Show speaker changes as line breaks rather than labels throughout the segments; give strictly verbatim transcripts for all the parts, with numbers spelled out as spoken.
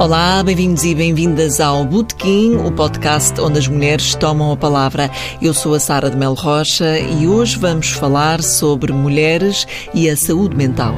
Olá, bem-vindos e bem-vindas ao Botequim, o podcast onde as mulheres tomam a palavra. Eu sou a Sara de Melo Rocha e hoje vamos falar sobre mulheres e a saúde mental.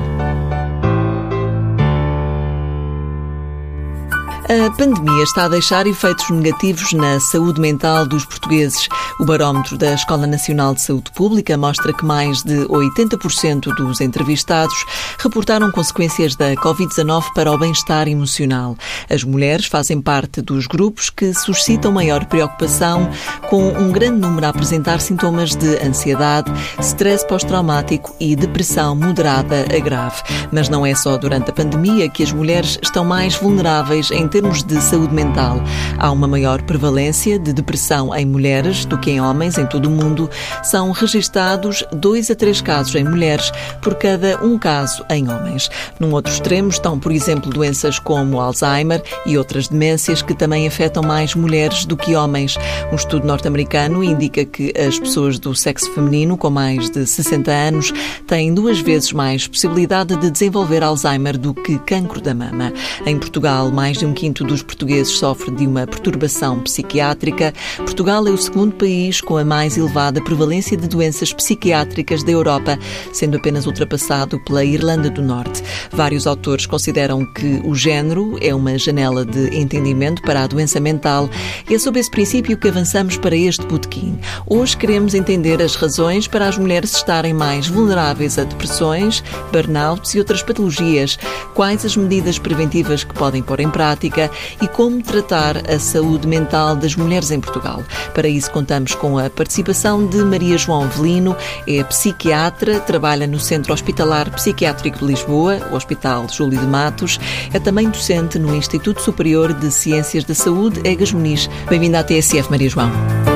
A pandemia está a deixar efeitos negativos na saúde mental dos portugueses. O barómetro da Escola Nacional de Saúde Pública mostra que mais de oitenta por cento dos entrevistados reportaram consequências da covid dezanove para o bem-estar emocional. As mulheres fazem parte dos grupos que suscitam maior preocupação, com um grande número a apresentar sintomas de ansiedade, stress pós-traumático e depressão moderada a grave. Mas não é só durante a pandemia que as mulheres estão mais vulneráveis em termos de saúde mental. Há uma maior prevalência de depressão em mulheres do que em homens em todo o mundo. São registados dois a três casos em mulheres por cada um caso em homens. Num outro extremo estão, por exemplo, doenças como Alzheimer e outras demências que também afetam mais mulheres do que homens. Um estudo norte-americano indica que as pessoas do sexo feminino com mais de sessenta anos têm duas vezes mais possibilidade de desenvolver Alzheimer do que cancro da mama. Em Portugal, mais de um quinto dos portugueses sofre de uma perturbação psiquiátrica. Portugal é o segundo país com a mais elevada prevalência de doenças psiquiátricas da Europa, sendo apenas ultrapassado pela Irlanda do Norte. Vários autores consideram que o género é uma janela de entendimento para a doença mental e é sob esse princípio que avançamos para este botequim. Hoje queremos entender as razões para as mulheres estarem mais vulneráveis a depressões, burnouts e outras patologias, quais as medidas preventivas que podem pôr em prática e como tratar a saúde mental das mulheres em Portugal. Para isso contamos com a participação de Maria João Avelino, é psiquiatra, trabalha no Centro Hospitalar Psiquiátrico de Lisboa, o Hospital Júlio de Matos, é também docente no Instituto Superior de Ciências da Saúde, Egas Muniz. Bem-vinda à T S F, Maria João.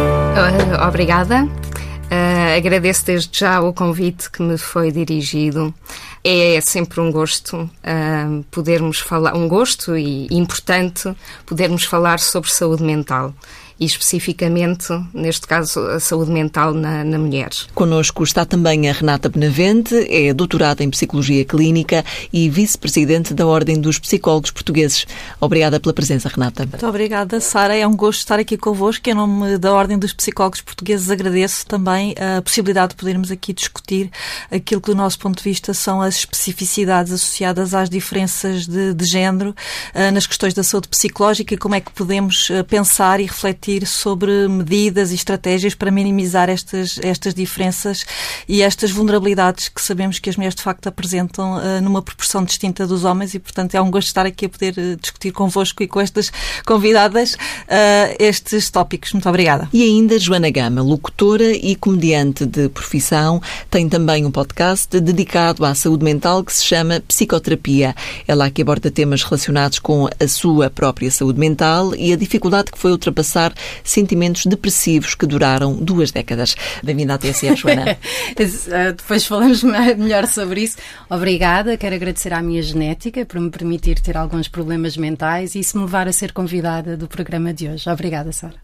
Obrigada. Uh, agradeço desde já o convite que me foi dirigido. É sempre um gosto uh, podermos falar, um gosto e importante podermos falar sobre saúde mental. E especificamente, neste caso, a saúde mental na, na mulher.
Connosco está também a Renata Benavente, é doutorada em Psicologia Clínica e vice-presidente da Ordem dos Psicólogos Portugueses. Obrigada pela presença, Renata.
Muito obrigada, Sara. É um gosto estar aqui convosco. Em nome da Ordem dos Psicólogos Portugueses, agradeço também a possibilidade de podermos aqui discutir aquilo que, do nosso ponto de vista, são as especificidades associadas às diferenças de, de género uh, nas questões da saúde psicológica e como é que podemos uh, pensar e refletir sobre medidas e estratégias para minimizar estas, estas diferenças e estas vulnerabilidades que sabemos que as mulheres de facto apresentam uh, numa proporção distinta dos homens e, portanto, é um gosto estar aqui a poder uh, discutir convosco e com estas convidadas uh, estes tópicos. Muito obrigada.
E ainda Joana Gama, locutora e comediante de profissão, tem também um podcast dedicado à saúde mental que se chama Psicoterapia. Ela aqui aborda temas relacionados com a sua própria saúde mental e a dificuldade que foi ultrapassar sentimentos depressivos que duraram duas décadas. Bem-vinda à T S F, Joana.
Depois falamos melhor sobre isso. Obrigada, quero agradecer à minha genética por me permitir ter alguns problemas mentais e isso me levar a ser convidada do programa de hoje. Obrigada, Sara.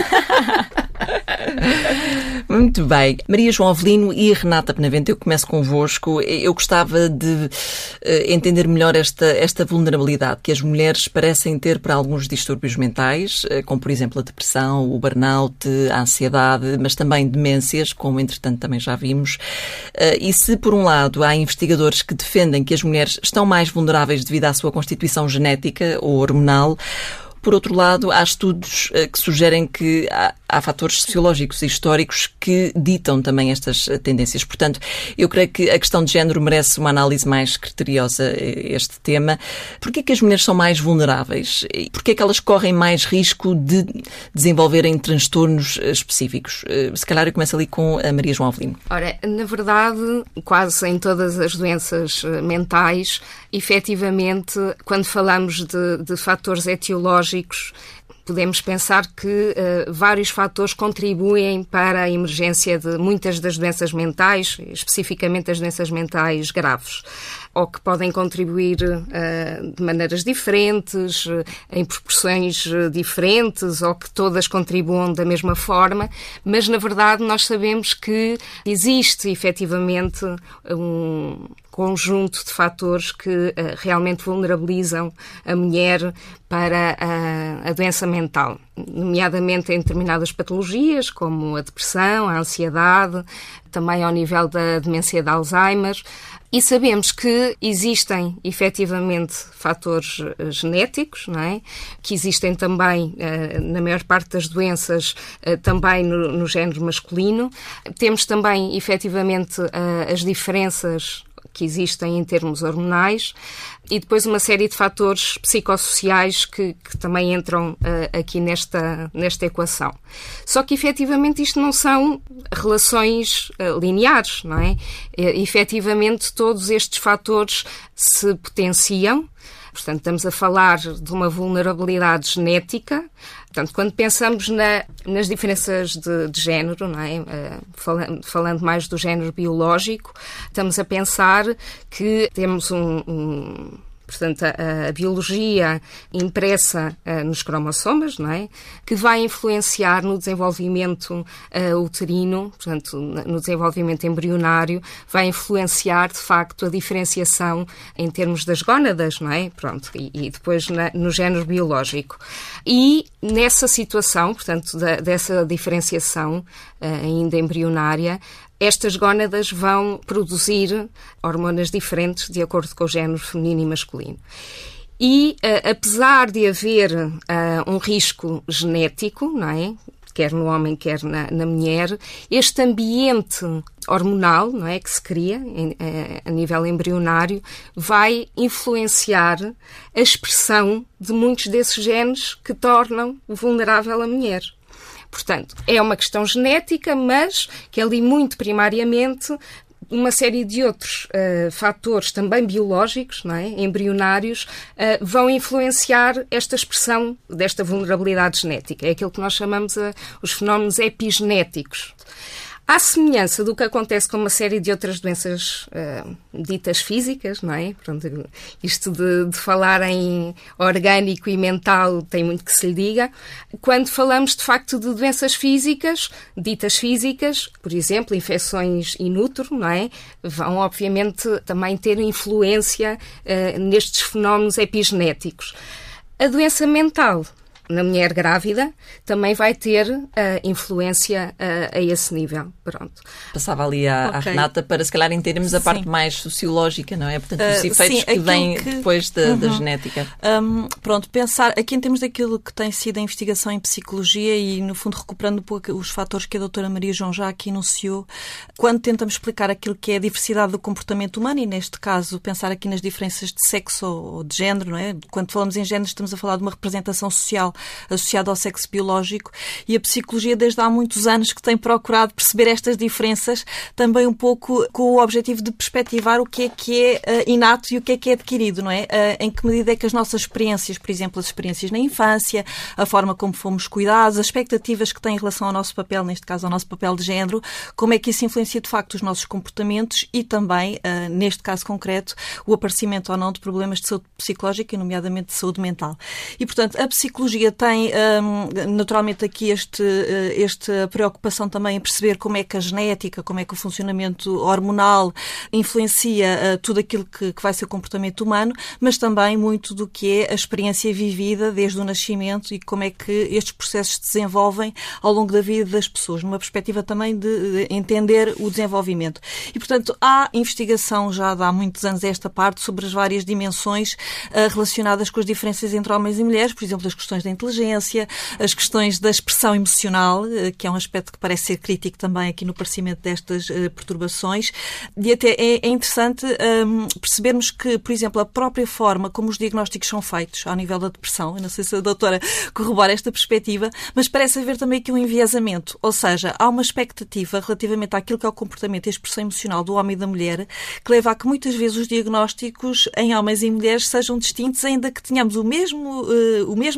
Muito bem. Maria João Avelino e Renata Benavente, eu começo convosco. Eu gostava de uh, entender melhor esta, esta vulnerabilidade que as mulheres parecem ter para alguns distúrbios mentais, uh, como por exemplo a depressão, o burnout, a ansiedade, mas também demências, como entretanto também já vimos. Uh, e se por um lado há investigadores que defendem que as mulheres estão mais vulneráveis devido à sua constituição genética ou hormonal, por outro lado, há estudos uh, que sugerem que há, há fatores sociológicos e históricos que ditam também estas tendências. Portanto, eu creio que a questão de género merece uma análise mais criteriosa, este tema. Porquê que as mulheres são mais vulneráveis? Porquê que elas correm mais risco de desenvolverem transtornos específicos? Uh, se calhar eu começo ali com a Maria João Avelino.
Ora, na verdade, quase em todas as doenças mentais, efetivamente, quando falamos de, de fatores etiológicos, podemos pensar que uh, vários fatores contribuem para a emergência de muitas das doenças mentais, especificamente as doenças mentais graves. ou que podem contribuir uh, de maneiras diferentes, uh, em proporções uh, diferentes, ou que todas contribuam da mesma forma, mas na verdade nós sabemos que existe efetivamente um conjunto de fatores que uh, realmente vulnerabilizam a mulher para a, a doença mental, nomeadamente em determinadas patologias, como a depressão, a ansiedade, também ao nível da demência de Alzheimer. E sabemos que existem, efetivamente, fatores uh, genéticos, não é? Que existem também, uh, na maior parte das doenças, uh, também no, no género masculino. Temos também, efetivamente, uh, as diferenças que existem em termos hormonais e depois uma série de fatores psicossociais que, que também entram uh, aqui nesta, nesta equação. Só que, efetivamente, isto não são relações uh, lineares, não é? E, efetivamente, todos estes fatores se potenciam. Portanto, estamos a falar de uma vulnerabilidade genética. Portanto, quando pensamos na, nas diferenças de, de género, não é? Uh, falando, falando mais do género biológico, estamos a pensar que temos um... um Portanto, a, a biologia impressa uh, nos cromossomas, não é? Que vai influenciar no desenvolvimento uh, uterino, portanto, no desenvolvimento embrionário, vai influenciar, de facto, a diferenciação em termos das gónadas, não é? Pronto, e, e depois na, no género biológico. E nessa situação, portanto, da, dessa diferenciação uh, ainda embrionária, estas gónadas vão produzir hormonas diferentes de acordo com o género feminino e masculino. E, uh, apesar de haver uh, um risco genético, não é? Quer no homem, quer na, na mulher, este ambiente hormonal, não é, que se cria em, a, a nível embrionário, vai influenciar a expressão de muitos desses genes que tornam vulnerável a mulher. Portanto, é uma questão genética, mas que ali muito primariamente uma série de outros uh, fatores também biológicos, não é, embrionários, uh, vão influenciar esta expressão desta vulnerabilidade genética. É aquilo que nós chamamos uh, os fenómenos epigenéticos. À semelhança do que acontece com uma série de outras doenças uh, ditas físicas, não é? Pronto, isto de, de falar em orgânico e mental tem muito que se lhe diga. Quando falamos, de facto, de doenças físicas, ditas físicas, por exemplo, infecções in utero, não é? Vão, obviamente, também ter influência uh, nestes fenómenos epigenéticos. A doença mental na mulher grávida, também vai ter uh, influência uh, a esse nível. Pronto.
Passava ali à, okay. à Renata para, se calhar, entendermos a parte mais sociológica, não é? Portanto, os efeitos uh, sim, que vêm que... depois da, uhum. da genética.
Um, pronto, pensar aqui em termos daquilo que tem sido a investigação em psicologia e, no fundo, recuperando um pouco os fatores que a doutora Maria João já aqui enunciou, quando tentamos explicar aquilo que é a diversidade do comportamento humano, e neste caso, pensar aqui nas diferenças de sexo ou de género, não é? Quando falamos em género, estamos a falar de uma representação social associado ao sexo biológico, e a psicologia desde há muitos anos que tem procurado perceber estas diferenças, também um pouco com o objetivo de perspectivar o que é que é uh, inato e o que é que é adquirido, não é? Uh, em que medida é que as nossas experiências, por exemplo, as experiências na infância, a forma como fomos cuidados, as expectativas que têm em relação ao nosso papel, neste caso ao nosso papel de género, como é que isso influencia de facto os nossos comportamentos e também, uh, neste caso concreto, o aparecimento ou não de problemas de saúde psicológica, nomeadamente de saúde mental. E, portanto, a psicologia tem um, naturalmente aqui este, esta preocupação também em perceber como é que a genética, como é que o funcionamento hormonal influencia uh, tudo aquilo que, que vai ser o comportamento humano, mas também muito do que é a experiência vivida desde o nascimento e como é que estes processos se desenvolvem ao longo da vida das pessoas, numa perspectiva também de, de entender o desenvolvimento. E, portanto, há investigação já de há muitos anos esta parte sobre as várias dimensões uh, relacionadas com as diferenças entre homens e mulheres, por exemplo, as questões da inteligência, as questões da expressão emocional, que é um aspecto que parece ser crítico também aqui no aparecimento destas uh, perturbações. E até é, é interessante um, percebermos que, por exemplo, a própria forma como os diagnósticos são feitos ao nível da depressão, eu não sei se a doutora corrobora esta perspectiva, mas parece haver também aqui um enviesamento, ou seja, há uma expectativa relativamente àquilo que é o comportamento e a expressão emocional do homem e da mulher, que leva a que muitas vezes os diagnósticos em homens e mulheres sejam distintos, ainda que tenhamos o mesmo, uh, o mesmo sintoma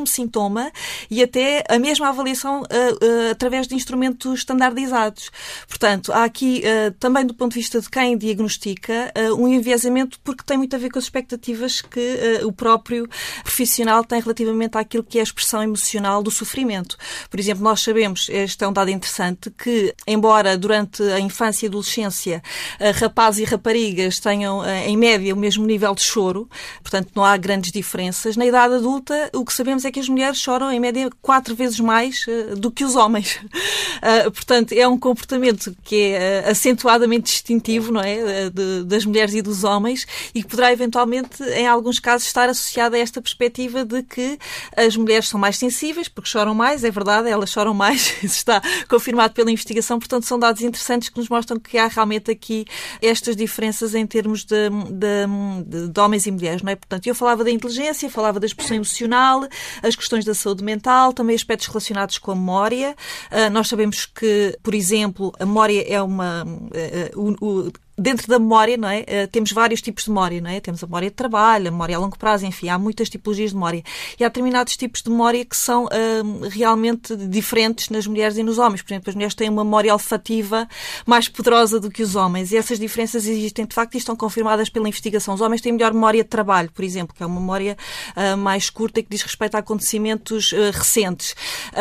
sintoma e até a mesma avaliação uh, uh, através de instrumentos standardizados. Portanto, há aqui, uh, também do ponto de vista de quem diagnostica, uh, um enviesamento porque tem muito a ver com as expectativas que uh, o próprio profissional tem relativamente àquilo que é a expressão emocional do sofrimento. Por exemplo, nós sabemos, este é um dado interessante, que embora durante a infância e a adolescência uh, rapazes e raparigas tenham uh, em média o mesmo nível de choro, portanto não há grandes diferenças, na idade adulta o que sabemos é que as mulheres choram em média quatro vezes mais uh, do que os homens. Uh, portanto, é um comportamento que é uh, acentuadamente distintivo, não é, de, das mulheres e dos homens e que poderá eventualmente, em alguns casos, estar associado a esta perspectiva de que as mulheres são mais sensíveis, porque choram mais, é verdade, elas choram mais, isso está confirmado pela investigação, portanto são dados interessantes que nos mostram que há realmente aqui estas diferenças em termos de, de, de, de homens e mulheres, não é? Portanto, eu falava da inteligência, falava da expressão emocional, as questões da saúde mental, também aspectos relacionados com a memória. Uh, nós sabemos que, por exemplo, a memória é uma... Uh, uh, uh, Dentro da memória, não é? Uh, temos vários tipos de memória, não é? Temos a memória de trabalho, a memória a longo prazo, enfim, há muitas tipologias de memória. E há determinados tipos de memória que são uh, realmente diferentes nas mulheres e nos homens. Por exemplo, as mulheres têm uma memória olfativa mais poderosa do que os homens. E essas diferenças existem, de facto, e estão confirmadas pela investigação. Os homens têm melhor memória de trabalho, por exemplo, que é uma memória uh, mais curta e que diz respeito a acontecimentos uh, recentes.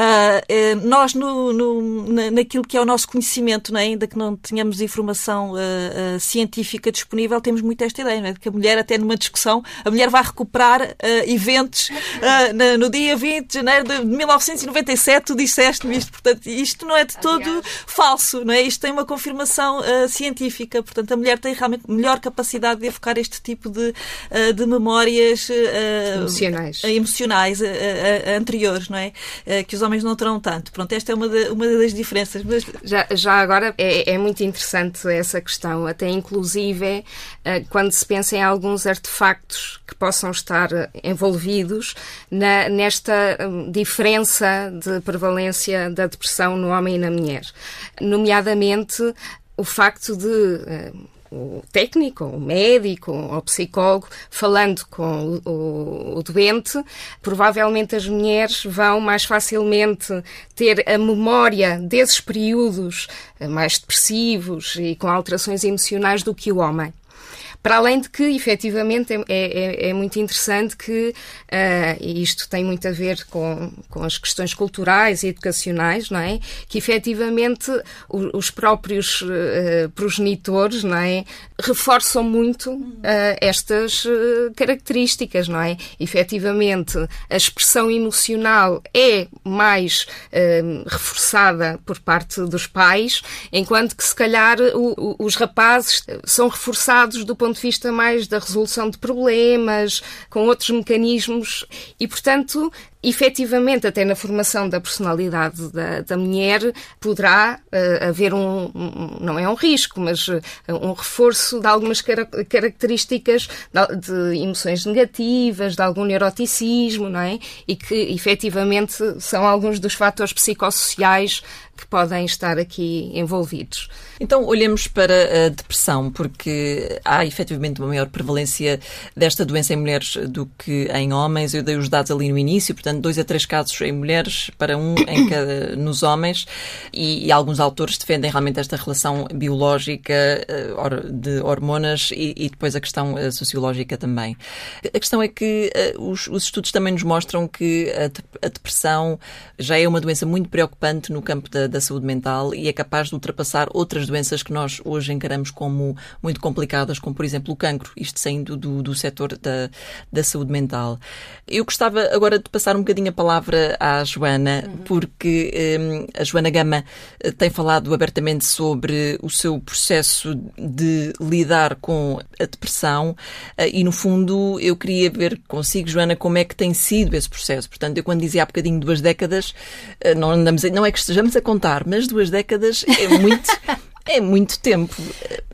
Uh, uh, nós, no, no, na, naquilo que é o nosso conhecimento, não é? Ainda que não tenhamos informação uh, científica disponível, temos muito esta ideia, não é? De que a mulher, até numa discussão, a mulher vai recuperar uh, eventos uh, na, no dia vinte de janeiro de mil novecentos e noventa e sete, tu disseste-me isto, portanto, isto não é de todo Aliás. falso, não é? Isto tem uma confirmação uh, científica, portanto, a mulher tem realmente melhor capacidade de evocar este tipo de, uh, de memórias uh,
emocionais,
uh, emocionais uh, uh, anteriores, não é? Uh, que os homens não terão tanto. Pronto, esta é uma, de, uma das diferenças. Mas...
Já, já agora é, é muito interessante essa questão, até inclusive quando se pensa em alguns artefactos que possam estar envolvidos na, nesta diferença de prevalência da depressão no homem e na mulher. Nomeadamente o facto de o técnico, o médico, o psicólogo, falando com o, o, o doente, provavelmente as mulheres vão mais facilmente ter a memória desses períodos mais depressivos e com alterações emocionais do que o homem. Para além de que, efetivamente, é, é, é muito interessante que, uh, e isto tem muito a ver com, com as questões culturais e educacionais, não é? Que, efetivamente, o, os próprios uh, progenitores, não é? Reforçam muito uh, estas uh, características, não é? Efetivamente, a expressão emocional é mais uh, reforçada por parte dos pais, enquanto que, se calhar, o, o, os rapazes são reforçados do ponto de vista mais da resolução de problemas, com outros mecanismos e, portanto, efetivamente, até na formação da personalidade da, da mulher, poderá uh, haver um, um, não é um risco, mas uh, um reforço de algumas car- características de, de emoções negativas, de algum neuroticismo, não é? E que, efetivamente, são alguns dos fatores psicossociais que podem estar aqui envolvidos.
Então, olhemos para a depressão, porque há efetivamente uma maior prevalência desta doença em mulheres do que em homens. Eu dei os dados ali no início, portanto, dois a três casos em mulheres para um em cada nos homens, e, e alguns autores defendem realmente esta relação biológica uh, de hormonas e, e depois a questão uh, sociológica também. A questão é que uh, os, os estudos também nos mostram que a, a depressão já é uma doença muito preocupante no campo da, da saúde mental e é capaz de ultrapassar outras doenças que nós hoje encaramos como muito complicadas, como, por exemplo, o cancro, isto saindo do, do setor da, da saúde mental. Eu gostava agora de passar um bocadinho a palavra à Joana, uhum. porque um, a Joana Gama tem falado abertamente sobre o seu processo de lidar com a depressão uh, e, no fundo, eu queria ver consigo, Joana, como é que tem sido esse processo. Portanto, eu quando dizia há bocadinho duas décadas, uh, não, andamos a, não é que estejamos a contar, mas duas décadas é muito... É muito tempo.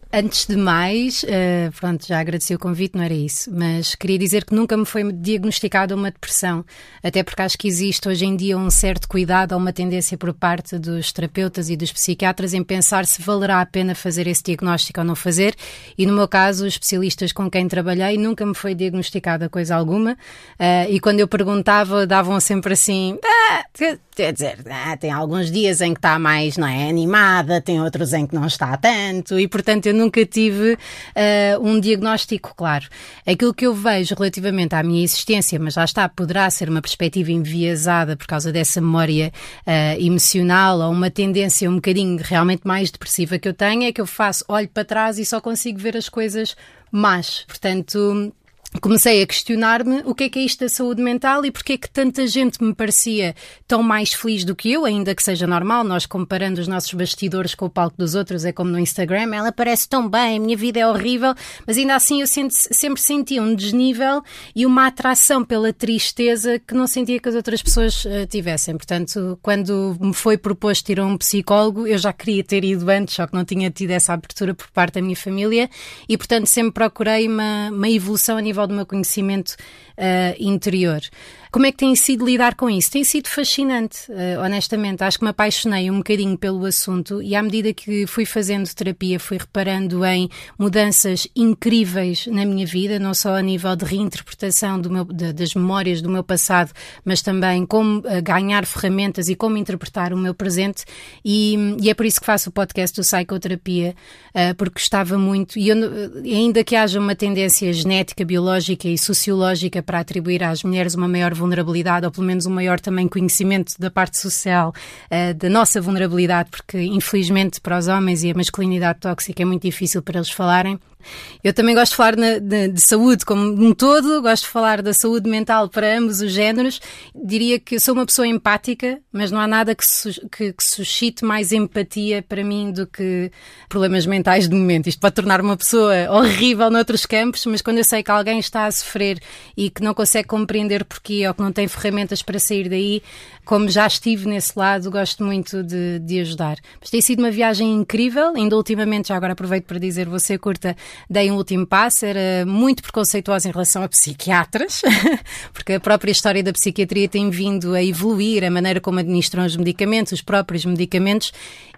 Antes de mais, uh, pronto, já agradeci o convite, não era isso, mas queria dizer que nunca me foi diagnosticada uma depressão, até porque acho que existe hoje em dia um certo cuidado ou uma tendência por parte dos terapeutas e dos psiquiatras em pensar se valerá a pena fazer esse diagnóstico ou não fazer, e no meu caso, os especialistas com quem trabalhei nunca me foi diagnosticada coisa alguma, uh, e quando eu perguntava, davam sempre assim, ah, quer dizer, ah, tem alguns dias em que está mais, não é, animada, tem outros em que não está tanto, e portanto eu nunca tive uh, um diagnóstico claro. Aquilo que eu vejo relativamente à minha existência, mas lá está, poderá ser uma perspectiva enviesada por causa dessa memória uh, emocional ou uma tendência um bocadinho realmente mais depressiva que eu tenho, é que eu faço, olho para trás e só consigo ver as coisas más. Portanto, comecei a questionar-me o que é que é isto da saúde mental e porque é que tanta gente me parecia tão mais feliz do que eu, ainda que seja normal, nós comparando os nossos bastidores com o palco dos outros, é como no Instagram, ela parece tão bem, a minha vida é horrível, mas ainda assim eu senti, sempre senti um desnível e uma atração pela tristeza que não sentia que as outras pessoas uh, tivessem. Portanto, quando me foi proposto ir a um psicólogo, eu já queria ter ido antes, só que não tinha tido essa abertura por parte da minha família e, portanto, sempre procurei uma, uma evolução a nível do meu conhecimento uh, interior. Como é que tem sido lidar com isso? Tem sido fascinante, uh, honestamente. Acho que me apaixonei um bocadinho pelo assunto e à medida que fui fazendo terapia, fui reparando em mudanças incríveis na minha vida, não só a nível de reinterpretação do meu, de, das memórias do meu passado, mas também como uh, ganhar ferramentas e como interpretar o meu presente. E, e é por isso que faço o podcast do Psicoterapia, uh, porque gostava muito, e eu, ainda que haja uma tendência genética, biológica e sociológica para atribuir às mulheres uma maior vulnerabilidade, ou pelo menos um maior também conhecimento da parte social uh, da nossa vulnerabilidade, porque infelizmente para os homens e a masculinidade tóxica é muito difícil para eles falarem. Eu também gosto de falar na, de, de saúde como um todo, gosto de falar da saúde mental para ambos os géneros. Diria que eu sou uma pessoa empática, mas não há nada que, su, que, que suscite mais empatia para mim do que problemas mentais de momento. Isto pode tornar uma pessoa horrível noutros campos, mas quando eu sei que alguém está a sofrer e que não consegue compreender porquê ou que não tem ferramentas para sair daí, como já estive nesse lado, gosto muito de, de ajudar. Mas tem sido uma viagem incrível, ainda ultimamente, já agora aproveito para dizer, vou ser curta, dei um último passo, era muito preconceituosa em relação a psiquiatras, porque a própria história da psiquiatria tem vindo a evoluir, a maneira como administram os medicamentos, os próprios medicamentos,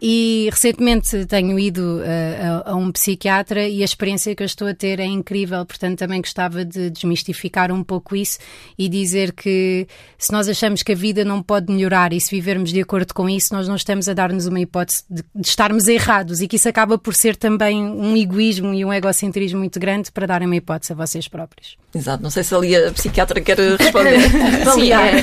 e recentemente tenho ido a, a, a um psiquiatra e a experiência que eu estou a ter é incrível, portanto também gostava de desmistificar um pouco isso e dizer que se nós achamos que a vida não pode melhorar e se vivermos de acordo com isso, nós não estamos a dar-nos uma hipótese de, de estarmos errados e que isso acaba por ser também um egoísmo e um egocentrismo muito grande para darem uma hipótese a vocês próprios.
Exato, não sei se ali a psiquiatra quer responder.
Sim, é,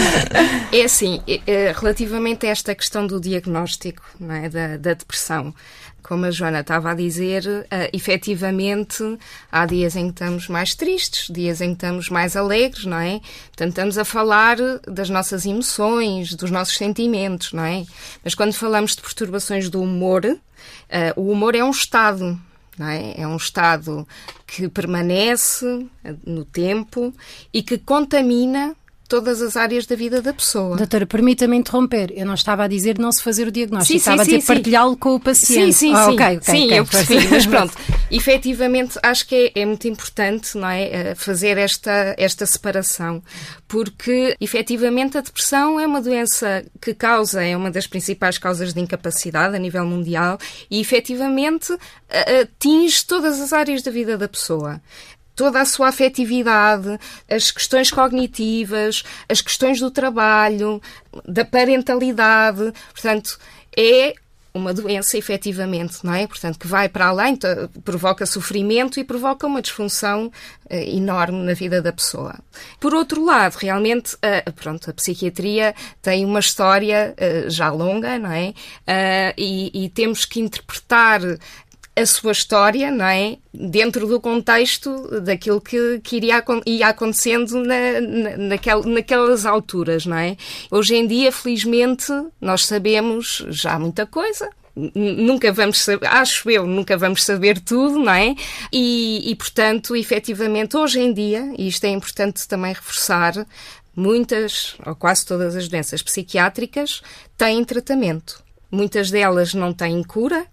é, é assim, é, relativamente a esta questão do diagnóstico, não é, da, da depressão, como a Joana estava a dizer, uh, efetivamente há dias em que estamos mais tristes, dias em que estamos mais alegres, não é? Portanto, estamos a falar das nossas emoções, dos nossos sentimentos, não é? Mas quando falamos de perturbações do humor, uh, o humor é um estado, não é? É um estado que permanece no tempo e que contamina todas as áreas da vida da pessoa.
Doutora, permita-me interromper. Eu não estava a dizer não se fazer o diagnóstico,
sim,
estava
sim,
a dizer partilhá-lo com o paciente.
Sim, sim,
ah,
sim.
Okay, okay,
sim
okay,
eu percebi. Mas pronto, efetivamente acho que é, é muito importante, não é, fazer esta, esta separação, porque efetivamente a depressão é uma doença que causa, é uma das principais causas de incapacidade a nível mundial e efetivamente atinge todas as áreas da vida da pessoa. Toda a sua afetividade, as questões cognitivas, as questões do trabalho, da parentalidade. Portanto, é uma doença, efetivamente, não é? Portanto, que vai para além, provoca sofrimento e provoca uma disfunção uh, enorme na vida da pessoa. Por outro lado, realmente, uh, pronto, a psiquiatria tem uma história uh, já longa, não é? Uh, e, e temos que interpretar a sua história, não é? Dentro do contexto daquilo que, que iria ia acontecendo na, na, naquel, naquelas alturas, não é? Hoje em dia, felizmente, nós sabemos já muita coisa. Nunca vamos saber, acho eu, nunca vamos saber tudo, não é? E, e, portanto, efetivamente, hoje em dia, e isto é importante também reforçar, muitas, ou quase todas as doenças psiquiátricas têm tratamento. Muitas delas não têm cura,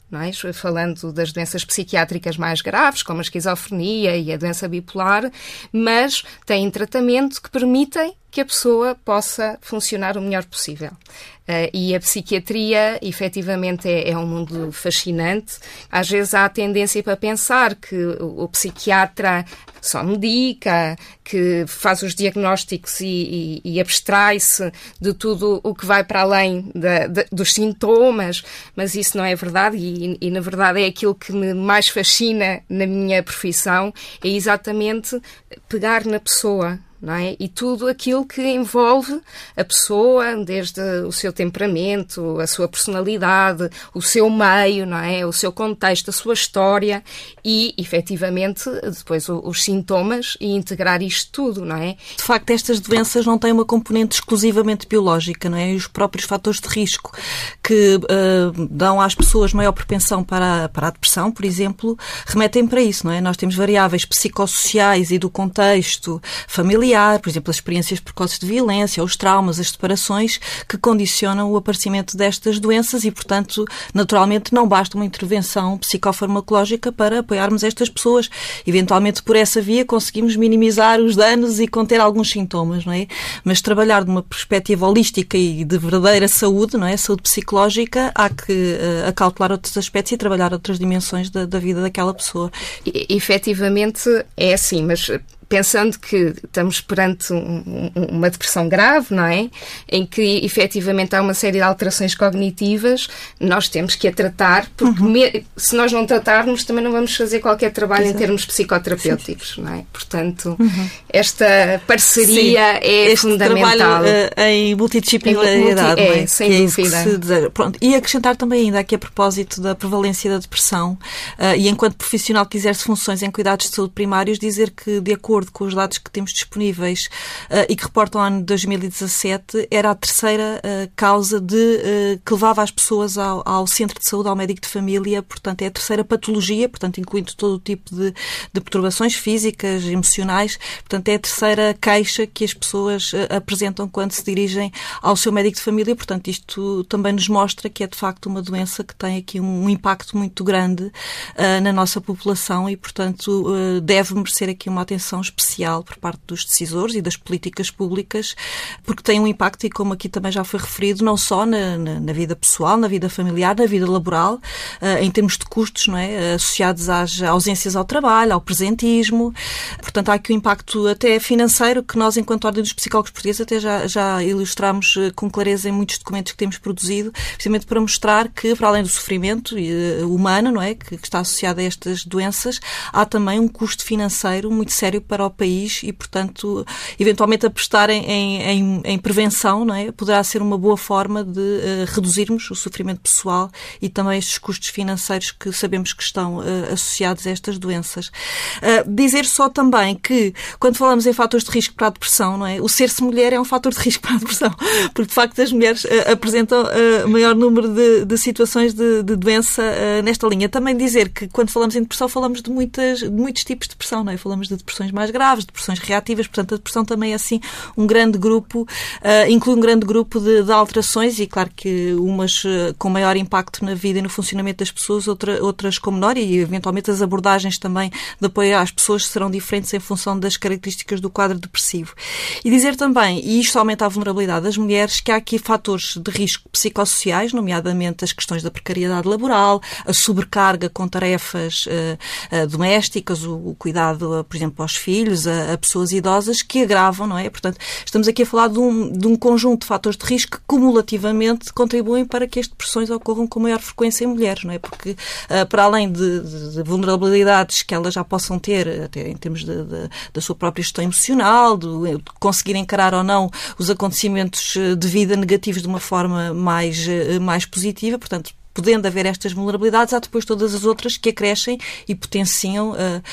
não é? Falando das doenças psiquiátricas mais graves, como a esquizofrenia e a doença bipolar, mas têm tratamento que permitem que a pessoa possa funcionar o melhor possível. Uh, e a psiquiatria, efetivamente, é, é um mundo fascinante. Às vezes há a tendência para pensar que o, o psiquiatra só medica, que faz os diagnósticos e, e, e abstrai-se de tudo o que vai para além da, da, dos sintomas, mas isso não é verdade e, e, na verdade, é aquilo que me mais fascina na minha profissão, é exatamente pegar na pessoa, não é? E tudo aquilo que envolve a pessoa, desde o seu temperamento, a sua personalidade, o seu meio, não é? O seu contexto, a sua história e, efetivamente, depois os sintomas e integrar isto tudo, não é?
De facto, estas doenças não têm uma componente exclusivamente biológica, não é? E os próprios fatores de risco que uh, dão às pessoas maior propensão para a, para a depressão, por exemplo, remetem para isso, não é? Nós temos variáveis psicossociais e do contexto familiar, por exemplo, as experiências precoces de violência, os traumas, as separações, que condicionam o aparecimento destas doenças e, portanto, naturalmente não basta uma intervenção psicofarmacológica para apoiarmos estas pessoas. Eventualmente, por essa via, conseguimos minimizar os danos e conter alguns sintomas, não é? Mas trabalhar de uma perspectiva holística e de verdadeira saúde, não é? Saúde psicológica, há que uh, acautelar outros aspectos e trabalhar outras dimensões da, da vida daquela pessoa.
E, efetivamente, é assim, mas pensando que estamos perante um, um, uma depressão grave, não é? Em que, efetivamente, há uma série de alterações cognitivas, nós temos que a tratar, porque uhum. me, se nós não tratarmos, também não vamos fazer qualquer trabalho Exato. Em termos psicoterapêuticos, sim. não é? Portanto, uhum. esta parceria sim. é este fundamental.
Trabalho, uh, em multidisciplinaridade,
multi,
não é?
é, sem
que
dúvida.
É isso que se Pronto. E acrescentar também ainda aqui a propósito da prevalência da depressão, uh, e enquanto profissional que exerce funções em cuidados de saúde primários, dizer que, de acordo com os dados que temos disponíveis uh, e que reportam o ano de dois mil e dezassete, era a terceira uh, causa de, uh, que levava as pessoas ao, ao centro de saúde, ao médico de família. Portanto, é a terceira patologia, portanto, incluindo todo o tipo de, de perturbações físicas, emocionais. Portanto, é a terceira queixa que as pessoas uh, apresentam quando se dirigem ao seu médico de família. Portanto, isto também nos mostra que é, de facto, uma doença que tem aqui um, um impacto muito grande uh, na nossa população e, portanto, uh, deve merecer aqui uma atenção especial por parte dos decisores e das políticas públicas, porque tem um impacto, e como aqui também já foi referido, não só na, na, na vida pessoal, na vida familiar, na vida laboral, uh, em termos de custos, não é? Associados às ausências ao trabalho, ao presentismo. Portanto, há aqui um impacto até financeiro que nós, enquanto Ordem dos Psicólogos Portugueses, até já, já ilustramos com clareza em muitos documentos que temos produzido, precisamente para mostrar que, para além do sofrimento uh, humano, não é? que, que está associado a estas doenças, há também um custo financeiro muito sério para o país e, portanto, eventualmente apostar em, em, em prevenção, não é? Poderá ser uma boa forma de uh, reduzirmos o sofrimento pessoal e também estes custos financeiros que sabemos que estão uh, associados a estas doenças. Uh, dizer só também que, quando falamos em fatores de risco para a depressão, não é? O ser-se mulher é um fator de risco para a depressão, porque, de facto, as mulheres uh, apresentam uh, maior número de, de situações de, de doença uh, nesta linha. Também dizer que, quando falamos em depressão, falamos de, muitas, de muitos tipos de depressão, não é? Falamos de depressões mais graves, depressões reativas, portanto a depressão também é assim um grande grupo, uh, inclui um grande grupo de, de alterações e claro que umas uh, com maior impacto na vida e no funcionamento das pessoas, outra, outras com menor e eventualmente as abordagens também de apoio às pessoas serão diferentes em função das características do quadro depressivo. E dizer também, e isto aumenta a vulnerabilidade das mulheres, que há aqui fatores de risco psicossociais, nomeadamente as questões da precariedade laboral, a sobrecarga com tarefas uh, uh, domésticas, o, o cuidado, uh, por exemplo, aos filhos, a a pessoas idosas que agravam, não é? Portanto, estamos aqui a falar de um, de um conjunto de fatores de risco que cumulativamente contribuem para que as depressões ocorram com maior frequência em mulheres, não é? Porque, uh, para além de, de, de vulnerabilidades que elas já possam ter, até em termos de, de, da sua própria gestão emocional, de, de conseguir encarar ou não os acontecimentos de vida negativos de uma forma mais, mais positiva, portanto, podendo haver estas vulnerabilidades, há depois todas as outras que acrescem e potenciam uh,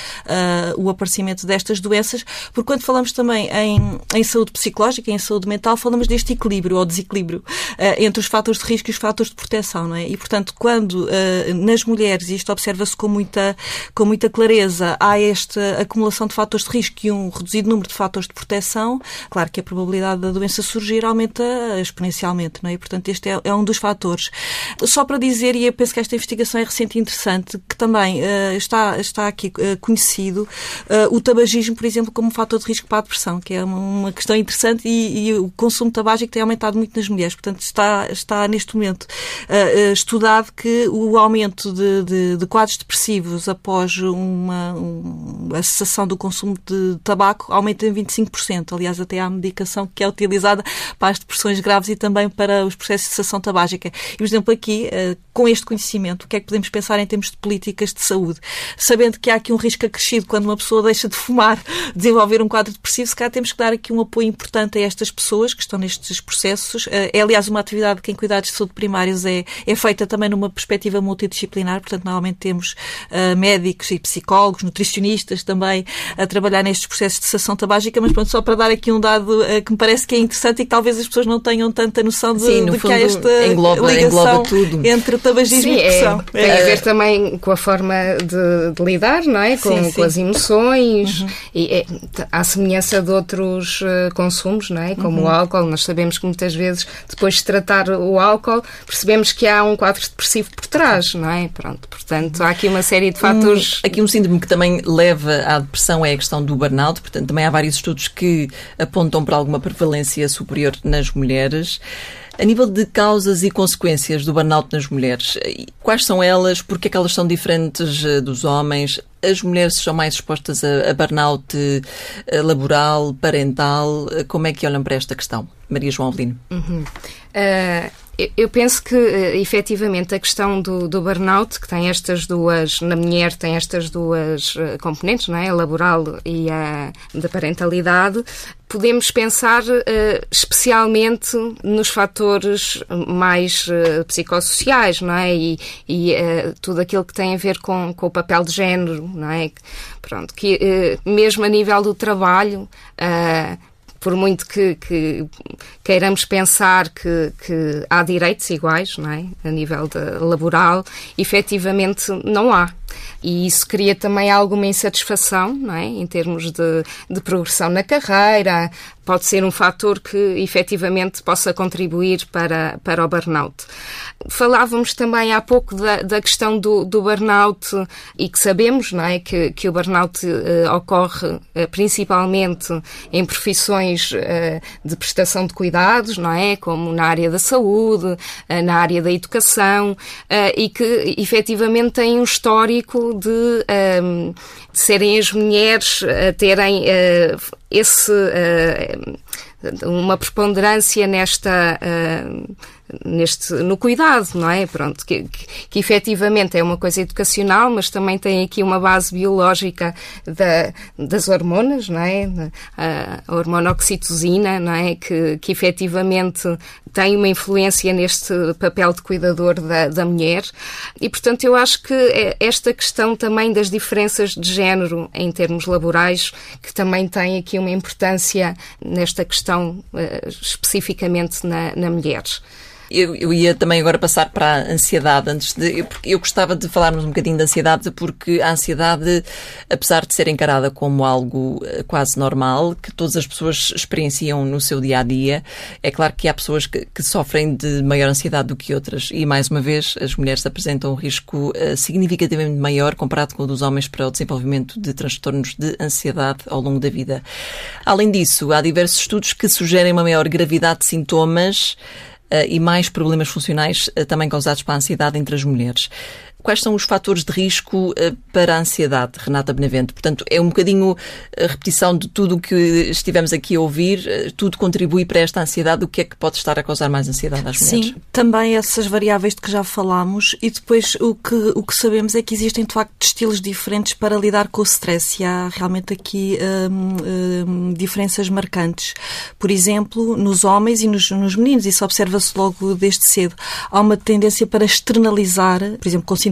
uh, o aparecimento destas doenças, porque quando falamos também em, em saúde psicológica, em saúde mental, falamos deste equilíbrio ou desequilíbrio uh, entre os fatores de risco e os fatores de proteção, não é? E, portanto, quando uh, nas mulheres, e isto observa-se com muita, com muita clareza, há esta acumulação de fatores de risco e um reduzido número de fatores de proteção, claro que a probabilidade da doença surgir aumenta exponencialmente, não é? E, portanto, este é, é um dos fatores. Só para dizer dizer, e eu penso que esta investigação é recente e interessante, que também uh, está, está aqui uh, conhecido uh, o tabagismo, por exemplo, como um fator de risco para a depressão, que é uma, uma questão interessante, e, e o consumo tabágico tem aumentado muito nas mulheres. Portanto, está, está neste momento uh, uh, estudado que o aumento de, de, de quadros depressivos após uma, uma cessação do consumo de tabaco aumenta em vinte e cinco por cento. Aliás, até há medicação que é utilizada para as depressões graves e também para os processos de cessação tabágica. E, por exemplo, aqui, uh, com este conhecimento, o que é que podemos pensar em termos de políticas de saúde? Sabendo que há aqui um risco acrescido quando uma pessoa deixa de fumar, desenvolver um quadro depressivo, se calhar temos que dar aqui um apoio importante a estas pessoas que estão nestes processos. É, aliás, uma atividade que em cuidados de saúde primários é, é feita também numa perspectiva multidisciplinar, portanto, normalmente temos uh, médicos e psicólogos, nutricionistas também a trabalhar nestes processos de cessação tabágica, mas pronto, só para dar aqui um dado uh, que me parece que é interessante e que talvez as pessoas não tenham tanta noção de,
Sim, no
de
fundo,
que há esta
engloba,
ligação
engloba tudo.
entre tabagismo
sim,
e depressão.
É, tem a ver também com a forma de, de lidar, não é? Com,
sim, sim.
com as emoções,
uhum.
e é, à semelhança de outros uh, consumos, não é? Como uhum. o álcool. Nós sabemos que muitas vezes, depois de tratar o álcool, percebemos que há um quadro depressivo por trás, não é? Pronto, portanto, há aqui uma série de fatores...
Um, aqui um síndrome que também leva à depressão é a questão do burnout, portanto, também há vários estudos que apontam para alguma prevalência superior nas mulheres. A nível de causas e consequências do burnout nas mulheres, quais são elas? Porque é que elas são diferentes dos homens? As mulheres são mais expostas a, a burnout laboral, parental? Como é que olham para esta questão? Maria João Avelino.
Uhum. Uh... Eu penso que, efetivamente, a questão do, do burnout, que tem estas duas, na mulher tem estas duas componentes, não é? A laboral e a da parentalidade, podemos pensar uh, especialmente nos fatores mais uh, psicossociais, não é? E, e uh, tudo aquilo que tem a ver com, com o papel de género, não é? Pronto, que uh, mesmo a nível do trabalho, uh, por muito que, que queiramos pensar que, que há direitos iguais, não é? A nível de, laboral, efetivamente não há. E isso cria também alguma insatisfação, não é? Em termos de, de progressão na carreira. Pode ser um fator que efetivamente possa contribuir para, para o burnout. Falávamos também há pouco da, da questão do, do burnout, e que sabemos, não é? Que, que o burnout uh, ocorre uh, principalmente em profissões uh, de prestação de cuidados, não é? Como na área da saúde, uh, na área da educação, uh, e que efetivamente têm um histórico de, um, de serem as mulheres a terem uh, esse, uh, uma preponderância nesta, uh, neste, no cuidado, não é? Pronto, que, que, que efetivamente é uma coisa educacional, mas também tem aqui uma base biológica da, das hormonas, não é? A, a hormona oxitocina, não é? Que, que efetivamente tem uma influência neste papel de cuidador da, da mulher. E, portanto, eu acho que esta questão também das diferenças de género em termos laborais, que também tem aqui uma importância nesta questão, uh, especificamente na, na mulher.
Eu, eu ia também agora passar para a ansiedade, antes de, eu, eu gostava de falarmos um bocadinho da ansiedade, porque a ansiedade, apesar de ser encarada como algo quase normal, que todas as pessoas experienciam no seu dia-a-dia, é claro que há pessoas que, que sofrem de maior ansiedade do que outras, e mais uma vez as mulheres apresentam um risco uh, significativamente maior comparado com o dos homens para o desenvolvimento de transtornos de ansiedade ao longo da vida. Além disso, há diversos estudos que sugerem uma maior gravidade de sintomas Uh, e mais problemas funcionais uh, também causados pela ansiedade entre as mulheres. Quais são os fatores de risco uh, para a ansiedade, Renata Benavente? Portanto, é um bocadinho a repetição de tudo o que estivemos aqui a ouvir, uh, tudo contribui para esta ansiedade. O que é que pode estar a causar mais ansiedade às mulheres?
Sim, também essas variáveis de que já falámos, e depois o que, o que sabemos é que existem de facto estilos diferentes para lidar com o stress, e há realmente aqui hum, hum, diferenças marcantes. Por exemplo, nos homens e nos, nos meninos, isso observa-se logo desde cedo. Há uma tendência para externalizar, por exemplo, com sintomas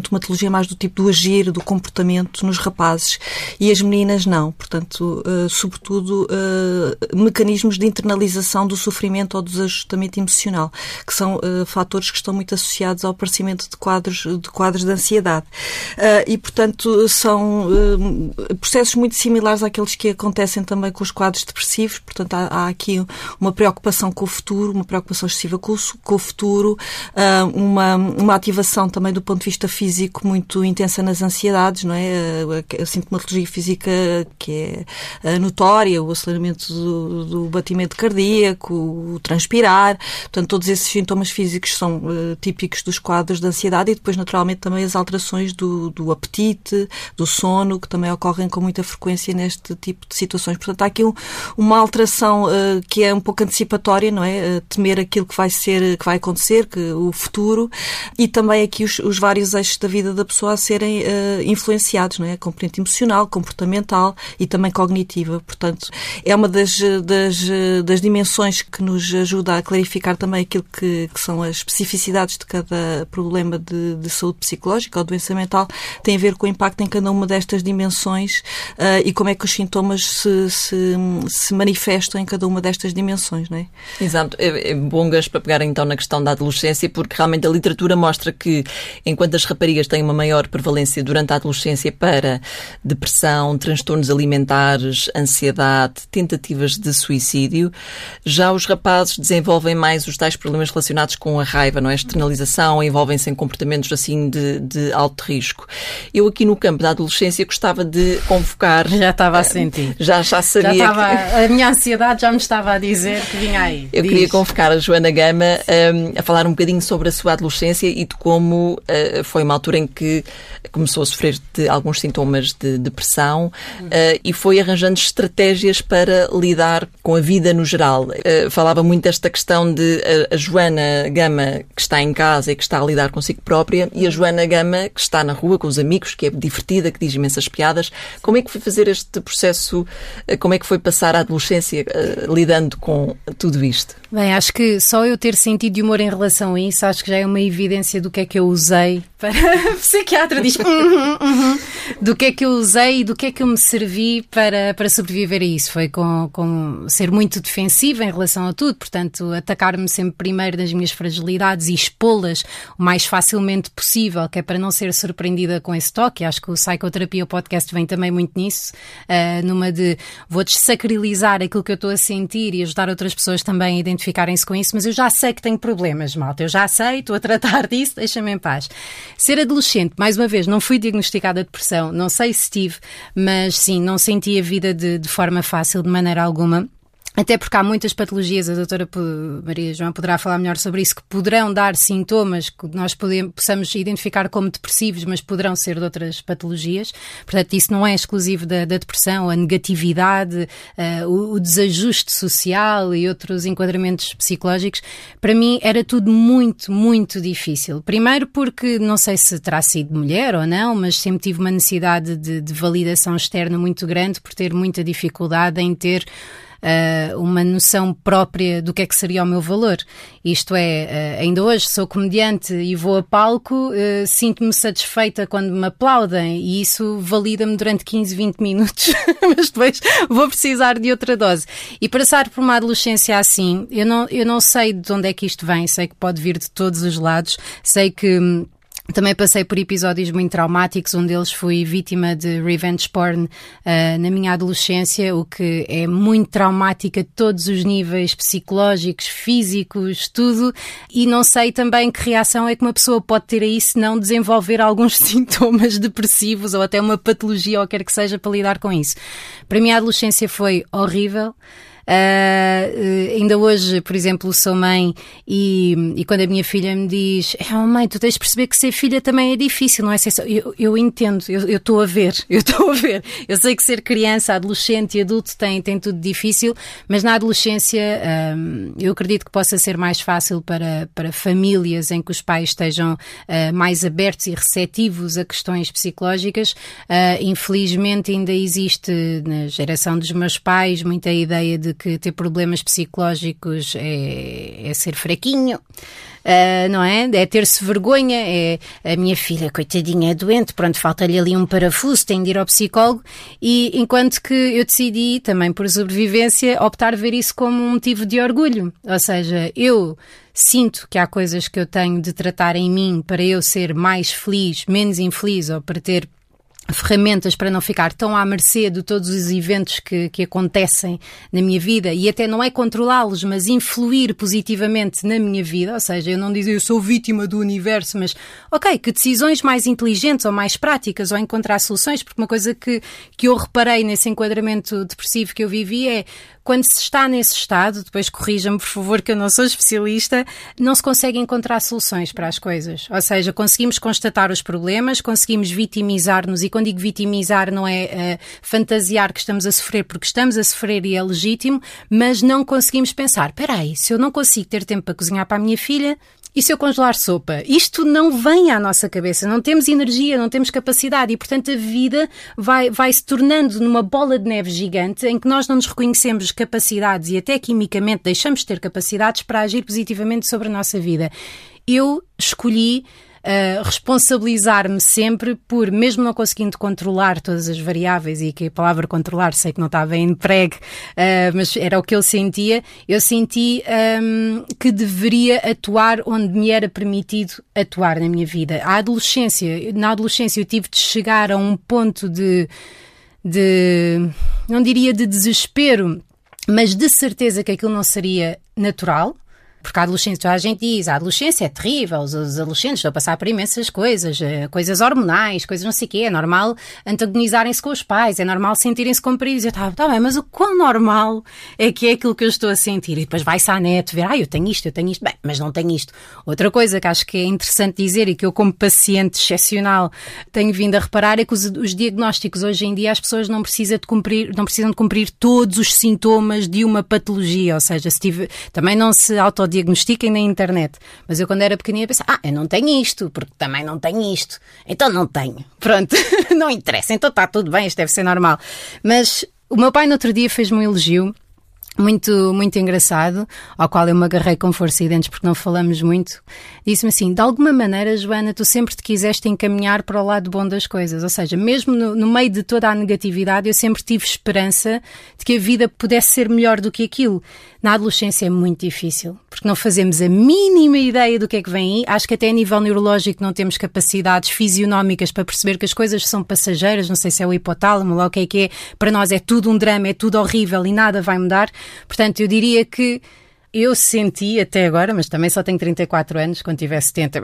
sintomatologia mais do tipo do agir, do comportamento nos rapazes, e as meninas não. Portanto, uh, sobretudo, uh, mecanismos de internalização do sofrimento ou do desajustamento emocional, que são uh, fatores que estão muito associados ao aparecimento de quadros de, quadros de ansiedade. Uh, e, portanto, são uh, processos muito similares àqueles que acontecem também com os quadros depressivos. Portanto, há, há aqui uma preocupação com o futuro, uma preocupação excessiva com o, com o futuro, uh, uma, uma ativação também do ponto de vista físico muito intensa nas ansiedades, não é? A, a sintomatologia física que é notória, o aceleramento do, do batimento cardíaco, o transpirar, portanto, todos esses sintomas físicos são uh, típicos dos quadros de ansiedade, e depois, naturalmente, também as alterações do, do apetite, do sono, que também ocorrem com muita frequência neste tipo de situações. Portanto, há aqui um, uma alteração uh, que é um pouco antecipatória, não é? Uh, temer aquilo que vai ser, que vai acontecer, que, o futuro, e também aqui os, os vários eixos da vida da pessoa a serem uh, influenciados, não é? A componente emocional, comportamental e também cognitiva. Portanto, é uma das, das, das dimensões que nos ajuda a clarificar também aquilo que, que são as especificidades de cada problema de, de saúde psicológica ou doença mental, tem a ver com o impacto em cada uma destas dimensões uh, e como é que os sintomas se, se, se manifestam em cada uma destas dimensões, não é?
Exato. É, é bom, Gas, para pegar então na questão da adolescência, porque realmente a literatura mostra que, enquanto as raparigas têm uma maior prevalência durante a adolescência para depressão, transtornos alimentares, ansiedade, tentativas de suicídio, já os rapazes desenvolvem mais os tais problemas relacionados com a raiva, não é? A externalização, envolvem-se em comportamentos assim de, de alto risco. Eu aqui no campo da adolescência gostava de convocar...
Já estava a sentir.
Já, já sabia
já estava,
que...
A minha ansiedade já me estava a dizer que vinha aí.
Eu
Diz.
queria convocar a Joana Gama um, a falar um bocadinho sobre a sua adolescência e de como uh, foi uma altura em que começou a sofrer de alguns sintomas de depressão uh, e foi arranjando estratégias para lidar com a vida no geral. Uh, falava muito desta questão de a, a Joana Gama que está em casa e que está a lidar consigo própria, e a Joana Gama que está na rua com os amigos, que é divertida, que diz imensas piadas. Como é que foi fazer este processo? Como é que foi passar a adolescência uh, lidando com tudo isto?
Bem, acho que só eu ter sentido de humor em relação a isso, acho que já é uma evidência do que é que eu usei para... O psiquiatra diz uhum, uhum, do que é que eu usei e do que é que eu me servi para, para sobreviver a isso. Foi com, com ser muito defensiva em relação a tudo, portanto, atacar-me sempre primeiro das minhas fragilidades e expô-las o mais facilmente possível, que é para não ser surpreendida com esse toque. Acho que o Psicoterapia, o podcast, vem também muito nisso, uh, numa de vou desacralizar aquilo que eu estou a sentir e ajudar outras pessoas também a identificarem-se com isso, mas eu já sei que tenho problemas, malta, eu já sei, estou a tratar disso, deixa-me em paz. Ser adolescente, mais uma vez, não fui diagnosticada de depressão, não sei se tive, mas sim, não senti a vida de, de forma fácil, de maneira alguma. Até porque há muitas patologias, a doutora Maria João poderá falar melhor sobre isso, que poderão dar sintomas que nós podemos, possamos identificar como depressivos, mas poderão ser de outras patologias. Portanto, isso não é exclusivo da, da depressão, a negatividade, uh, o, o desajuste social e outros enquadramentos psicológicos. Para mim era tudo muito, muito difícil. Primeiro porque, não sei se terá sido mulher ou não, mas sempre tive uma necessidade de, de validação externa muito grande por ter muita dificuldade em ter Uh, uma noção própria do que é que seria o meu valor. Isto é, uh, ainda hoje sou comediante e vou a palco, uh, sinto-me satisfeita quando me aplaudem e isso valida-me durante quinze, vinte minutos, mas depois vou precisar de outra dose. E passar por uma adolescência assim, eu não, eu não sei de onde é que isto vem, sei que pode vir de todos os lados, sei que hum, também passei por episódios muito traumáticos, um deles fui vítima de revenge porn uh, na minha adolescência, o que é muito traumático a todos os níveis psicológicos, físicos, tudo, e não sei também que reação é que uma pessoa pode ter aí se não desenvolver alguns sintomas depressivos ou até uma patologia ou quer que seja para lidar com isso. Para mim a adolescência foi horrível. Uh, ainda hoje, por exemplo, sou mãe e, e quando a minha filha me diz oh, mãe, tu tens de perceber que ser filha também é difícil, não é? Eu, eu entendo, eu estou a ver, eu estou a ver. Eu sei que ser criança, adolescente e adulto tem, tem tudo difícil, mas na adolescência um, eu acredito que possa ser mais fácil para, para famílias em que os pais estejam uh, mais abertos e receptivos a questões psicológicas. Uh, infelizmente ainda existe na geração dos meus pais muita ideia de de que ter problemas psicológicos é, é ser fraquinho. Uh, não é? É ter-se vergonha, é a minha filha, coitadinha, é doente, pronto, falta-lhe ali um parafuso, tem de ir ao psicólogo, e enquanto que eu decidi, também por sobrevivência, optar ver isso como um motivo de orgulho, ou seja, eu sinto que há coisas que eu tenho de tratar em mim para eu ser mais feliz, menos infeliz, ou para ter ferramentas para não ficar tão à mercê de todos os eventos que, que acontecem na minha vida, e até não é controlá-los, mas influir positivamente na minha vida, ou seja, eu não dizer eu sou vítima do universo, mas ok, que decisões mais inteligentes ou mais práticas, ou encontrar soluções, porque uma coisa que, que eu reparei nesse enquadramento depressivo que eu vivi é, quando se está nesse estado, depois corrija-me por favor que eu não sou especialista, não se consegue encontrar soluções para as coisas, ou seja, conseguimos constatar os problemas, conseguimos vitimizar-nos, e quando digo vitimizar não é uh, fantasiar que estamos a sofrer porque estamos a sofrer e é legítimo, mas não conseguimos pensar, espera aí, se eu não consigo ter tempo para cozinhar para a minha filha, e se eu congelar sopa? Isto não vem à nossa cabeça, não temos energia, não temos capacidade, e portanto a vida vai, vai se tornando numa bola de neve gigante em que nós não nos reconhecemos capacidades e até quimicamente deixamos de ter capacidades para agir positivamente sobre a nossa vida. Eu escolhi Uh, responsabilizar-me sempre por, mesmo não conseguindo controlar todas as variáveis, e que a palavra controlar sei que não estava em emprego, uh, mas era o que eu sentia, eu senti um, que deveria atuar onde me era permitido atuar na minha vida. A adolescência, na adolescência eu tive de chegar a um ponto de, de não diria de desespero, mas de certeza que aquilo não seria natural. Porque a adolescência, a gente diz, a adolescência é terrível, os, os adolescentes estão a passar por imensas coisas, coisas hormonais, coisas não sei o quê, é normal antagonizarem-se com os pais, é normal sentirem-se comprimidos. Eu estava, tá bem, mas o quão normal é que é aquilo que eu estou a sentir? E depois vai-se à net ver, ah, eu tenho isto, eu tenho isto, bem, mas não tenho isto. Outra coisa que acho que é interessante dizer e que eu como paciente excepcional tenho vindo a reparar é que os, os diagnósticos hoje em dia as pessoas não precisam de cumprir, não precisam de cumprir todos os sintomas de uma patologia, ou seja, se tive, também não se autodiagnostiquem na internet. Mas eu quando era pequenina pensava, ah, eu não tenho isto, porque também não tenho isto. Então não tenho. Pronto, não interessa, então está tudo bem, isto deve ser normal. Mas o meu pai no outro dia fez-me um elogio muito, muito engraçado, ao qual eu me agarrei com força e dentes porque não falamos muito. Disse-me assim, de alguma maneira, Joana, tu sempre te quiseste encaminhar para o lado bom das coisas, ou seja, mesmo no, no meio de toda a negatividade, eu sempre tive esperança de que a vida pudesse ser melhor do que aquilo. Na adolescência é muito difícil, porque não fazemos a mínima ideia do que é que vem aí. Acho que até a nível neurológico não temos capacidades fisionómicas para perceber que as coisas são passageiras, não sei se é o hipotálamo, lá o que é que é. Para nós é tudo um drama, é tudo horrível e nada vai mudar. Portanto, eu diria que eu senti até agora, mas também só tenho trinta e quatro anos, quando tiver setenta,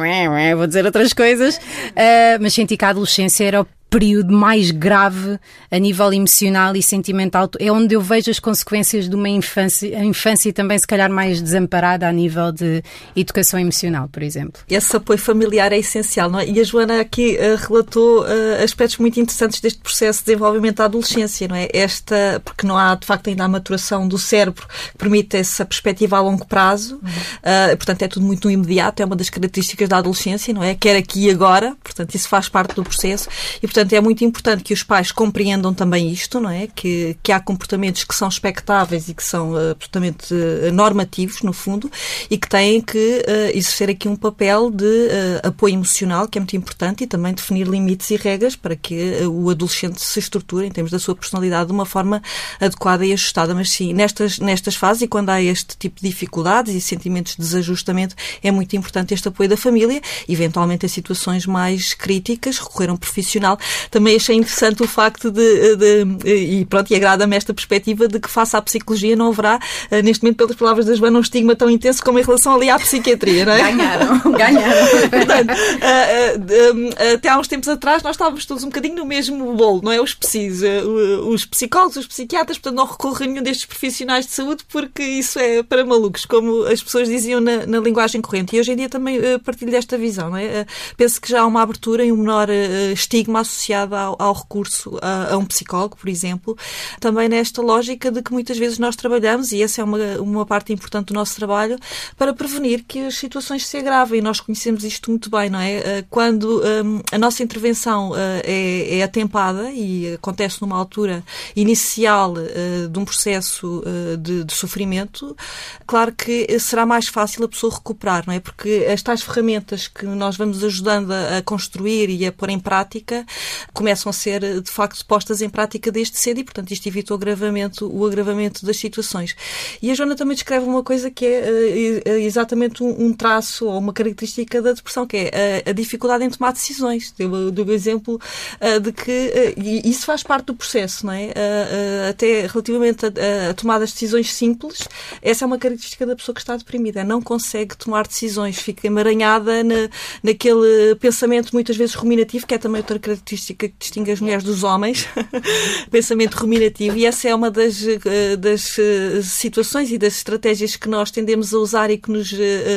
vou dizer outras coisas, uh, mas senti que a adolescência era o período mais grave a nível emocional e sentimental. É onde eu vejo as consequências de uma infância, a infância também se calhar mais desamparada a nível de educação emocional, por exemplo.
Esse apoio familiar é essencial, não é? E a Joana aqui uh, relatou uh, aspectos muito interessantes deste processo de desenvolvimento da adolescência, não é? Esta, porque não há de facto ainda a maturação do cérebro que permite essa perspectiva a longo prazo, uhum. uh, portanto é tudo muito imediato, é uma das características da adolescência, não é? Quer aqui e agora, portanto isso faz parte do processo e portanto Portanto, é muito importante que os pais compreendam também isto, não é? Que, que há comportamentos que são expectáveis e que são uh, absolutamente uh, normativos, no fundo, e que têm que uh, exercer aqui um papel de uh, apoio emocional, que é muito importante, e também definir limites e regras para que uh, o adolescente se estruture em termos da sua personalidade de uma forma adequada e ajustada. Mas sim, nestas, nestas fases, e quando há este tipo de dificuldades e sentimentos de desajustamento, é muito importante este apoio da família, eventualmente em situações mais críticas, recorrer a um profissional. Também achei interessante o facto de, de, de e pronto, e agrada-me esta perspectiva de que face à psicologia não haverá, neste momento, pelas palavras da Joana, um estigma tão intenso como em relação ali à psiquiatria, não é?
Ganharam, ganharam.
Portanto, até há uns tempos atrás nós estávamos todos um bocadinho no mesmo bolo, não é? Os psis, os psicólogos, os psiquiatras, portanto não recorro a nenhum destes profissionais de saúde porque isso é para malucos, como as pessoas diziam na, na linguagem corrente. E hoje em dia também partilho desta visão, não é? Penso que já há uma abertura e um menor estigma associado associada ao, ao recurso a, a um psicólogo, por exemplo, também nesta lógica de que muitas vezes nós trabalhamos, e essa é uma, uma parte importante do nosso trabalho, para prevenir que as situações se agravem. Nós conhecemos isto muito bem, não é? Quando um, a nossa intervenção uh, é, é atempada e acontece numa altura inicial uh, de um processo uh, de, de sofrimento, claro que será mais fácil a pessoa recuperar, não é? Porque as tais ferramentas que nós vamos ajudando a, a construir e a pôr em prática começam a ser, de facto, postas em prática desde cedo e, portanto, isto evita o agravamento, o agravamento das situações. E a Joana também descreve uma coisa que é uh, exatamente um, um traço ou uma característica da depressão, que é a, a dificuldade em tomar decisões. Deu, deu o exemplo uh, de que uh, e isso faz parte do processo, não é? Uh, uh, até relativamente a, a tomar as decisões simples, essa é uma característica da pessoa que está deprimida. Não consegue tomar decisões, fica emaranhada na, naquele pensamento muitas vezes ruminativo, que é também outra característica que distingue as mulheres dos homens, pensamento ruminativo, e essa é uma das, das situações e das estratégias que nós tendemos a usar e que, nos,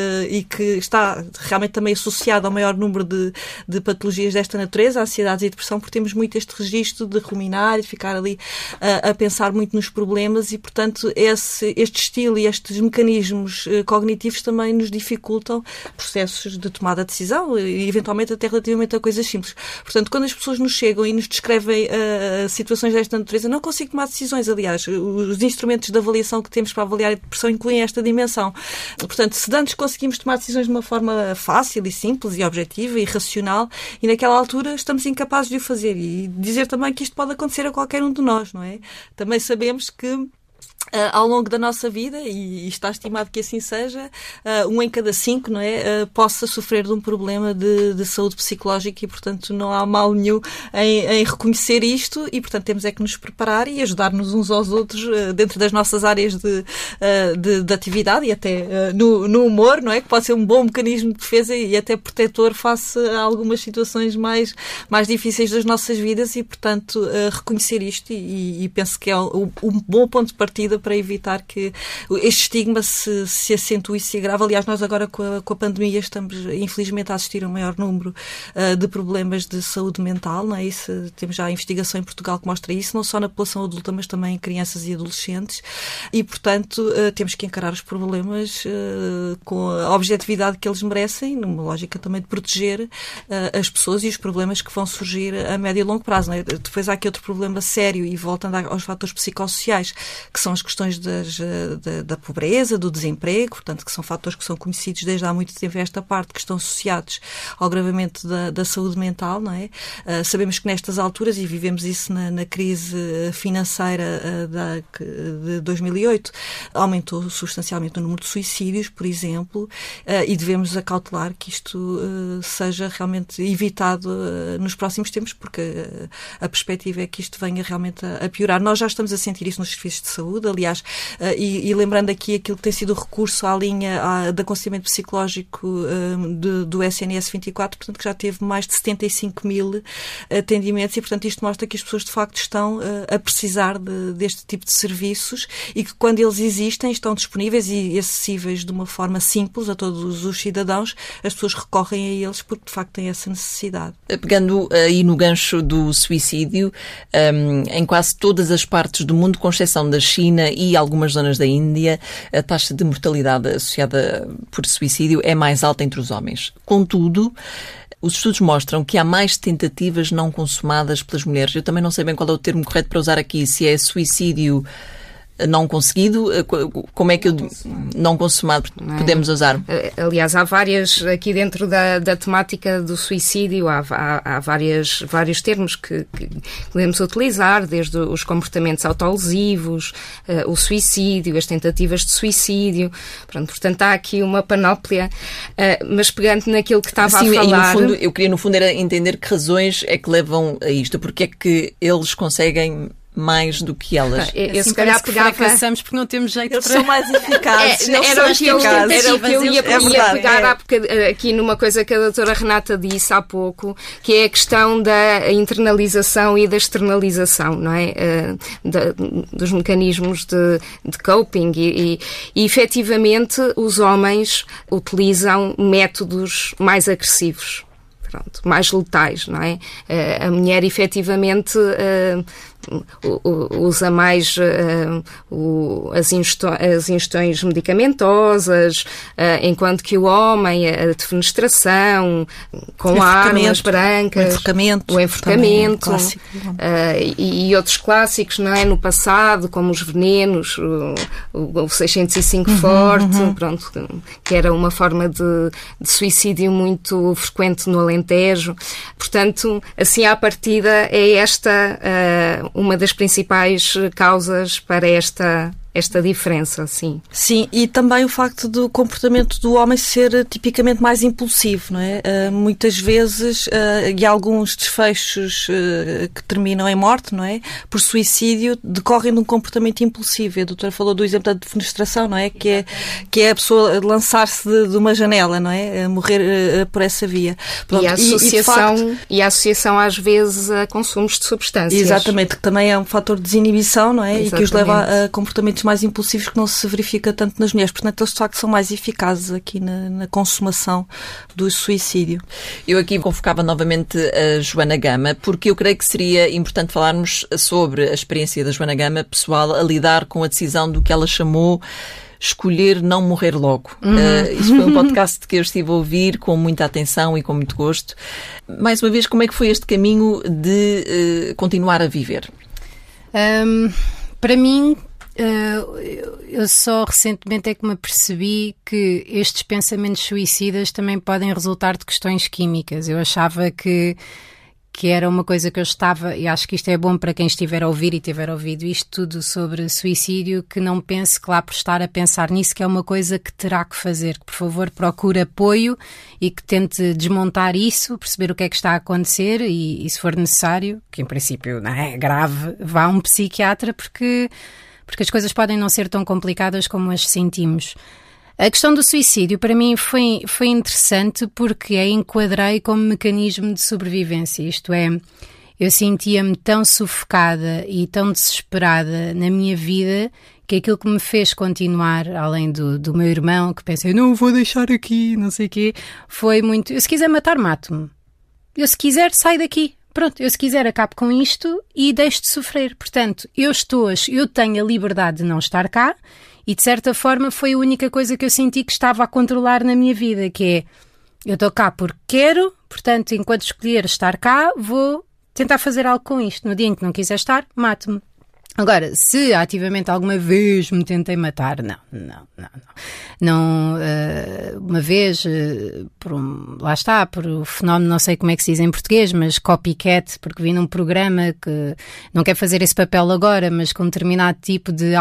e que está realmente também associada ao maior número de, de patologias desta natureza, a ansiedade e a depressão, porque temos muito este registro de ruminar e de ficar ali a, a pensar muito nos problemas e, portanto, esse, este estilo e estes mecanismos uh, cognitivos também nos dificultam processos de tomada de decisão e, eventualmente, até relativamente a coisas simples. Portanto, quando as pessoas nos chegam e nos descrevem uh, situações desta natureza, não consigo tomar decisões. Aliás, os instrumentos de avaliação que temos para avaliar a depressão incluem esta dimensão. Portanto, se antes conseguimos tomar decisões de uma forma fácil e simples e objetiva e racional, e naquela altura estamos incapazes de o fazer. E dizer também que isto pode acontecer a qualquer um de nós, não é? Também sabemos que Uh, ao longo da nossa vida, e, e está estimado que assim seja, uh, um em cada cinco, não é, uh, possa sofrer de um problema de, de saúde psicológica e, portanto, não há mal nenhum em, em reconhecer isto e, portanto, temos é que nos preparar e ajudar-nos uns aos outros uh, dentro das nossas áreas de, uh, de, de atividade e até uh, no, no humor, não é, que pode ser um bom mecanismo de defesa e até protetor face a algumas situações mais, mais difíceis das nossas vidas e, portanto, uh, reconhecer isto e, e penso que é um, um bom ponto de partida para evitar que este estigma se, se acentue e se agrave. Aliás, nós agora com a, com a pandemia estamos, infelizmente, a assistir a um maior número uh, de problemas de saúde mental, não é? Isso, temos já a investigação em Portugal que mostra isso, não só na população adulta, mas também em crianças e adolescentes. E, portanto, uh, temos que encarar os problemas uh, com a objetividade que eles merecem, numa lógica também de proteger uh, as pessoas e os problemas que vão surgir a médio e longo prazo, não é? Depois há aqui outro problema sério e voltando aos fatores psicossociais, que são as questões das, da, da pobreza, do desemprego, portanto, que são fatores que são conhecidos desde há muito tempo esta parte, que estão associados ao agravamento da, da saúde mental, não é? Uh, sabemos que nestas alturas, e vivemos isso na, na crise financeira uh, da, de dois mil e oito, aumentou substancialmente o número de suicídios, por exemplo, uh, e devemos acautelar que isto uh, seja realmente evitado uh, nos próximos tempos, porque uh, a perspectiva é que isto venha realmente a, a piorar. Nós já estamos a sentir isso nos serviços de saúde, aliás, uh, e, e lembrando aqui aquilo que tem sido o recurso à linha à, de aconselhamento psicológico uh, de, do S N S vinte e quatro, portanto, que já teve mais de setenta e cinco mil atendimentos e, portanto, isto mostra que as pessoas, de facto, estão uh, a precisar de, deste tipo de serviços e que, quando eles existem, estão disponíveis e acessíveis de uma forma simples a todos os cidadãos, as pessoas recorrem a eles porque, de facto, têm essa necessidade.
Pegando aí no gancho do suicídio, um, em quase todas as partes do mundo, com exceção da China e algumas zonas da Índia, a taxa de mortalidade associada por suicídio é mais alta entre os homens. Contudo, os estudos mostram que há mais tentativas não consumadas pelas mulheres. Eu também não sei bem qual é o termo correto para usar aqui, se é suicídio não conseguido, como é que eu, não consumado podemos usar?
Aliás, há várias, aqui dentro da, da temática do suicídio, há, há, há várias, vários termos que, que podemos utilizar, desde os comportamentos autolesivos, uh, o suicídio, as tentativas de suicídio, pronto, portanto há aqui uma panóplia, uh, mas pegando naquilo que estava
Sim,
a falar...
E no fundo, eu queria no fundo era entender que razões é que levam a isto, porque é que eles conseguem mais do que elas.
É, assim, se calhar pegava... fracassamos porque não temos jeito
eles
para...
são mais eficazes.
É, era, o que eu, era o que eu ia,
é
ia pegar é. aqui numa coisa que a doutora Renata disse há pouco, que é a questão da internalização e da externalização, não é? Uh, da, dos mecanismos de, de coping e, e, e efetivamente os homens utilizam métodos mais agressivos. pronto, mais letais, não é? A mulher, efetivamente, usa mais as ingestões medicamentosas, enquanto que o homem, a defenestração, com armas brancas,
o enforcamento,
o enforcamento
é
uh, e, e outros clássicos, não é? No passado, como os venenos, o, o, o seiscentos e cinco uhum, forte, uhum. pronto, que era uma forma de, de suicídio muito frequente no Alentejo. Portanto, assim à partida, é esta uh, uma das principais causas para esta esta diferença, sim.
Sim, e também o facto do comportamento do homem ser tipicamente mais impulsivo, não é? Uh, muitas vezes, uh, e alguns desfechos uh, que terminam em morte, não é? Por suicídio, decorrem de um comportamento impulsivo. A doutora falou do exemplo da defenestração, não é? Que é, que é a pessoa lançar-se de, de uma janela, não é? A morrer uh, por essa via.
Pronto, e, a associação, e, e, facto, e a associação, às vezes, a consumos de substâncias.
Exatamente, que também é um fator de desinibição, não é? Exatamente. E que os leva a comportamentos mais impulsivos que não se verifica tanto nas mulheres. Portanto, eles de facto são mais eficazes aqui na, na consumação do suicídio.
Eu aqui convocava novamente a Joana Gama, porque eu creio que seria importante falarmos sobre a experiência da Joana Gama, pessoal, a lidar com a decisão do que ela chamou escolher não morrer logo. Uhum. Uh, isso foi um podcast que eu estive a ouvir com muita atenção e com muito gosto. Mais uma vez, como é que foi este caminho de uh, continuar a viver?
Um, para mim, Uh, eu só recentemente é que me apercebi que estes pensamentos suicidas também podem resultar de questões químicas. Eu achava que, que era uma coisa que eu estava, e acho que isto é bom para quem estiver a ouvir e tiver ouvido isto tudo sobre suicídio, que não pense que lá por estar a pensar nisso que é uma coisa que terá que fazer, que por favor procure apoio e que tente desmontar isso, perceber o que é que está a acontecer e, e se for necessário, que em princípio não é grave, vá a um psiquiatra, porque porque as coisas podem não ser tão complicadas como as sentimos. A questão do suicídio, para mim, foi, foi interessante porque a enquadrei como mecanismo de sobrevivência. Isto é, eu sentia-me tão sufocada e tão desesperada na minha vida que aquilo que me fez continuar, além do, do meu irmão, que pensei, não vou deixar aqui, não sei o quê, foi muito, eu se quiser matar, mato-me. Eu se quiser, saio daqui. Pronto, eu se quiser acabo com isto e deixo de sofrer. Portanto, eu estou, eu tenho a liberdade de não estar cá e de certa forma foi a única coisa que eu senti que estava a controlar na minha vida, que é, eu estou cá porque quero, portanto, enquanto escolher estar cá, vou tentar fazer algo com isto. No dia em que não quiser estar, mato-me. Agora, se ativamente alguma vez me tentei matar, não, não, não, não. não uh, uma vez, uh, por um, lá está, por o fenómeno, não sei como é que se diz em português, mas copycat, porque vi num programa que não quer fazer esse papel agora, mas com um determinado tipo de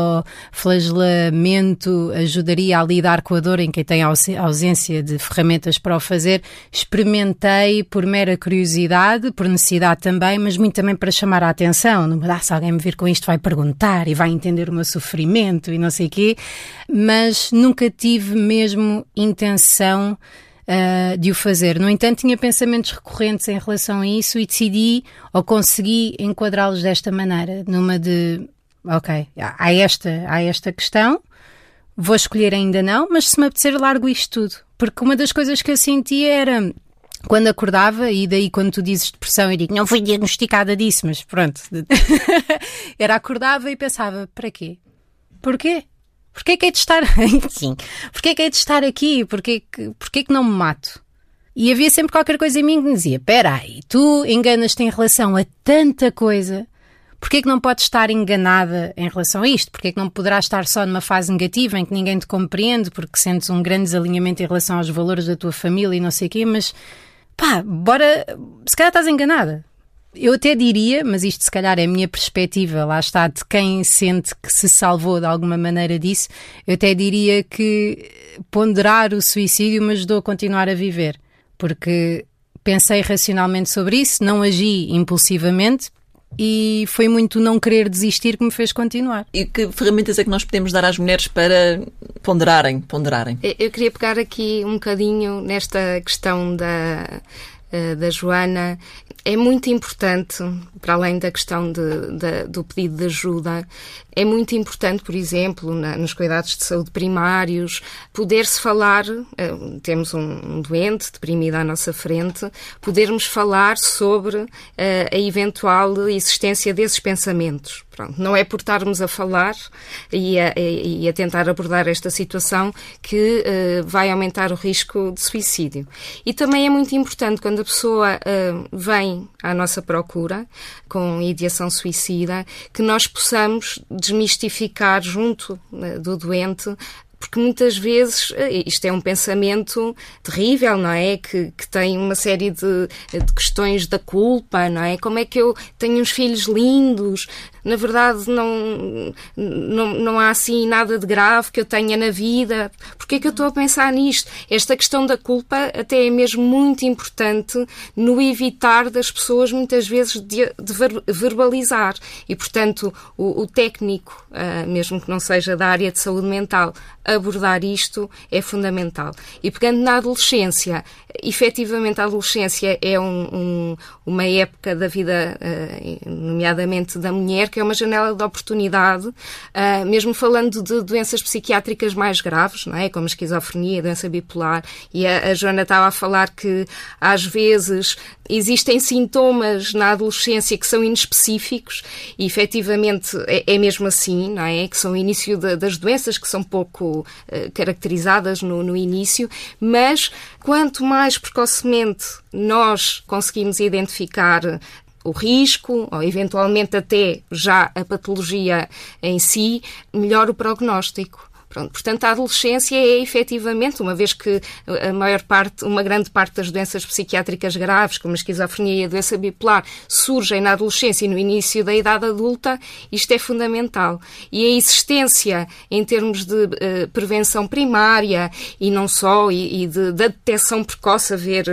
autoflagelamento ajudaria a lidar com a dor em quem tem ausência de ferramentas para o fazer. Experimentei por mera curiosidade, por necessidade também, mas muito também para chamar a atenção. Não me dá, se alguém me vir com isto vai perguntar e vai entender o meu sofrimento e não sei o quê, mas nunca tive mesmo intenção uh, de o fazer. No entanto, tinha pensamentos recorrentes em relação a isso e decidi, ou consegui enquadrá-los desta maneira, numa de, ok, há esta, há esta questão, vou escolher ainda não, mas se me apetecer largo isto tudo. Porque uma das coisas que eu sentia era... Quando acordava, e daí quando tu dizes depressão, eu digo, não fui diagnosticada disso, mas pronto. Era acordava e pensava, para quê? Porquê? Porquê que hei de estar... Sim. Porquê que hei de estar aqui? Porquê que, porquê que não me mato? E havia sempre qualquer coisa em mim que me dizia, espera aí, tu enganas-te em relação a tanta coisa, porquê que não podes estar enganada em relação a isto? Porquê que não poderás estar só numa fase negativa em que ninguém te compreende, porque sentes um grande desalinhamento em relação aos valores da tua família e não sei o quê, mas... Pá, bora, se calhar estás enganada. Eu até diria, mas isto se calhar é a minha perspectiva, lá está, de quem sente que se salvou de alguma maneira disso, eu até diria que ponderar o suicídio me ajudou a continuar a viver, porque pensei racionalmente sobre isso, não agi impulsivamente, e foi muito não querer desistir que me fez continuar.
E que ferramentas é que nós podemos dar às mulheres para ponderarem, ponderarem?
Eu queria pegar aqui um bocadinho nesta questão da, da Joana. É muito importante, para além da questão de, de, do pedido de ajuda, É muito importante, por exemplo, na, nos cuidados de saúde primários, poder-se falar, uh, temos um, um doente deprimido à nossa frente, podermos falar sobre uh, a eventual existência desses pensamentos. Pronto, não é por estarmos a falar e a, e a tentar abordar esta situação que uh, vai aumentar o risco de suicídio. E também é muito importante quando a pessoa uh, vem à nossa procura com ideação suicida, que nós possamos desmistificar junto uh, do doente, porque muitas vezes isto é um pensamento terrível, não é? Que, que tem uma série de, de questões da culpa, não é? Como é que eu tenho uns filhos lindos? Na verdade, não, não, não há assim nada de grave que eu tenha na vida. Porquê é que eu estou a pensar nisto? Esta questão da culpa até é mesmo muito importante no evitar das pessoas, muitas vezes, de, de verbalizar. E, portanto, o, o técnico, uh, mesmo que não seja da área de saúde mental, abordar isto é fundamental. E pegando na adolescência, efetivamente a adolescência é um, um, uma época da vida, uh, nomeadamente da mulher, que é uma janela de oportunidade, uh, mesmo falando de doenças psiquiátricas mais graves, não é? Como a esquizofrenia, a doença bipolar, e a, a Joana estava a falar que às vezes existem sintomas na adolescência que são inespecíficos e efetivamente é, é mesmo assim, não é? Que são o início de, das doenças que são pouco uh, caracterizadas no, no início, mas quanto mais precocemente nós conseguimos identificar o risco, ou eventualmente até já a patologia em si, melhor o prognóstico. Pronto, portanto, a adolescência é efetivamente, uma vez que a maior parte, uma grande parte das doenças psiquiátricas graves, como a esquizofrenia e a doença bipolar, surgem na adolescência e no início da idade adulta, isto é fundamental. E a existência, em termos de uh, prevenção primária e não só, e, e de, da detecção precoce, haver,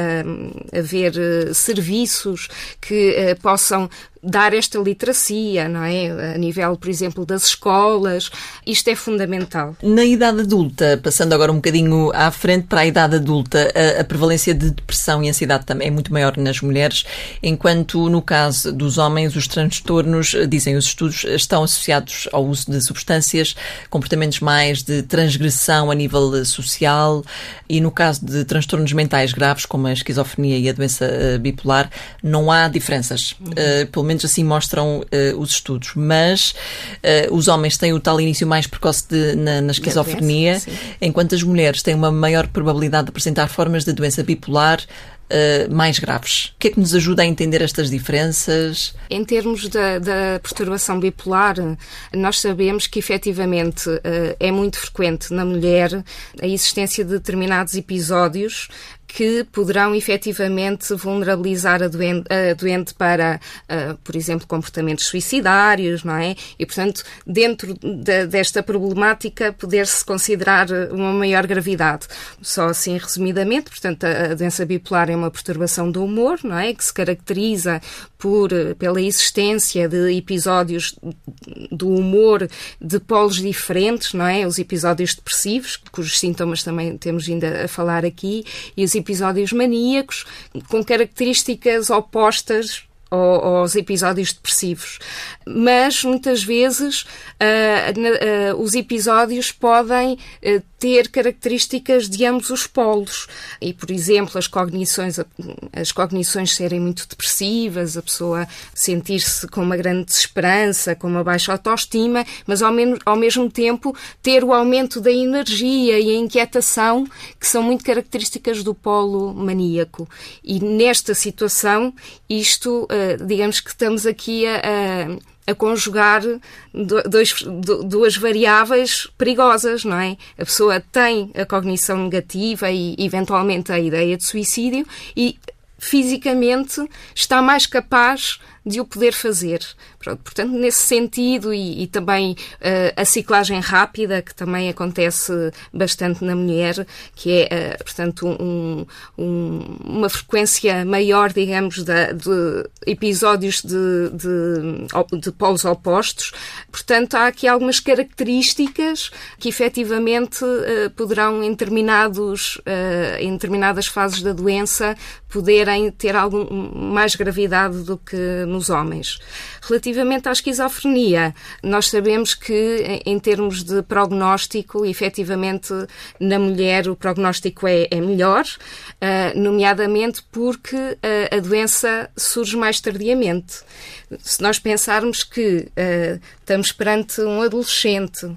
uh, haver uh, serviços que uh, possam dar esta literacia, não é? A nível, por exemplo, das escolas, isto é fundamental.
Na idade adulta, passando agora um bocadinho à frente para a idade adulta, a, a prevalência de depressão e ansiedade também é muito maior nas mulheres, enquanto no caso dos homens os transtornos, dizem os estudos, estão associados ao uso de substâncias, comportamentos mais de transgressão a nível social, e no caso de transtornos mentais graves, como a esquizofrenia e a doença bipolar, não há diferenças. Uhum. Uh, pelo menos assim mostram uh, os estudos, mas uh, os homens têm o tal início mais precoce de, na, na esquizofrenia, enquanto as mulheres têm uma maior probabilidade de apresentar formas de doença bipolar uh, mais graves. O que é que nos ajuda a entender estas diferenças?
Em termos da, da perturbação bipolar, nós sabemos que efetivamente uh, é muito frequente na mulher a existência de determinados episódios que poderão efetivamente vulnerabilizar a doente, a doente para, uh, por exemplo, comportamentos suicidários, não é? E, portanto, dentro de, desta problemática, poder-se considerar uma maior gravidade. Só assim, resumidamente, portanto, a, a doença bipolar é uma perturbação do humor, não é? Que se caracteriza por, pela existência de episódios do humor de polos diferentes, não é? Os episódios depressivos, cujos sintomas também temos ainda a falar aqui, e os episódios maníacos, com características opostas aos episódios depressivos. Mas, muitas vezes, uh, uh, os episódios podem uh, ter características de ambos os polos. E, por exemplo, as cognições, as cognições serem muito depressivas, a pessoa sentir-se com uma grande desesperança, com uma baixa autoestima, mas, ao, menos, ao mesmo tempo, ter o aumento da energia e a inquietação, que são muito características do polo maníaco. E, nesta situação, isto Uh, digamos que estamos aqui a, a, a conjugar dois, duas variáveis perigosas, não é? A pessoa tem a cognição negativa e, eventualmente, a ideia de suicídio e, fisicamente, está mais capaz de o poder fazer. Pronto, portanto, nesse sentido, e, e também uh, a ciclagem rápida, que também acontece bastante na mulher, que é, uh, portanto, um, um, uma frequência maior, digamos, de, de episódios de, de, de polos opostos. Portanto, há aqui algumas características que, efetivamente, uh, poderão, em, determinados, uh, em determinadas fases da doença, poderem ter algum, mais gravidade do que no nos homens. Relativamente à esquizofrenia, nós sabemos que, em termos de prognóstico, efetivamente, na mulher o prognóstico é, é melhor, uh, nomeadamente porque uh, a doença surge mais tardiamente. Se nós pensarmos que uh, estamos perante um adolescente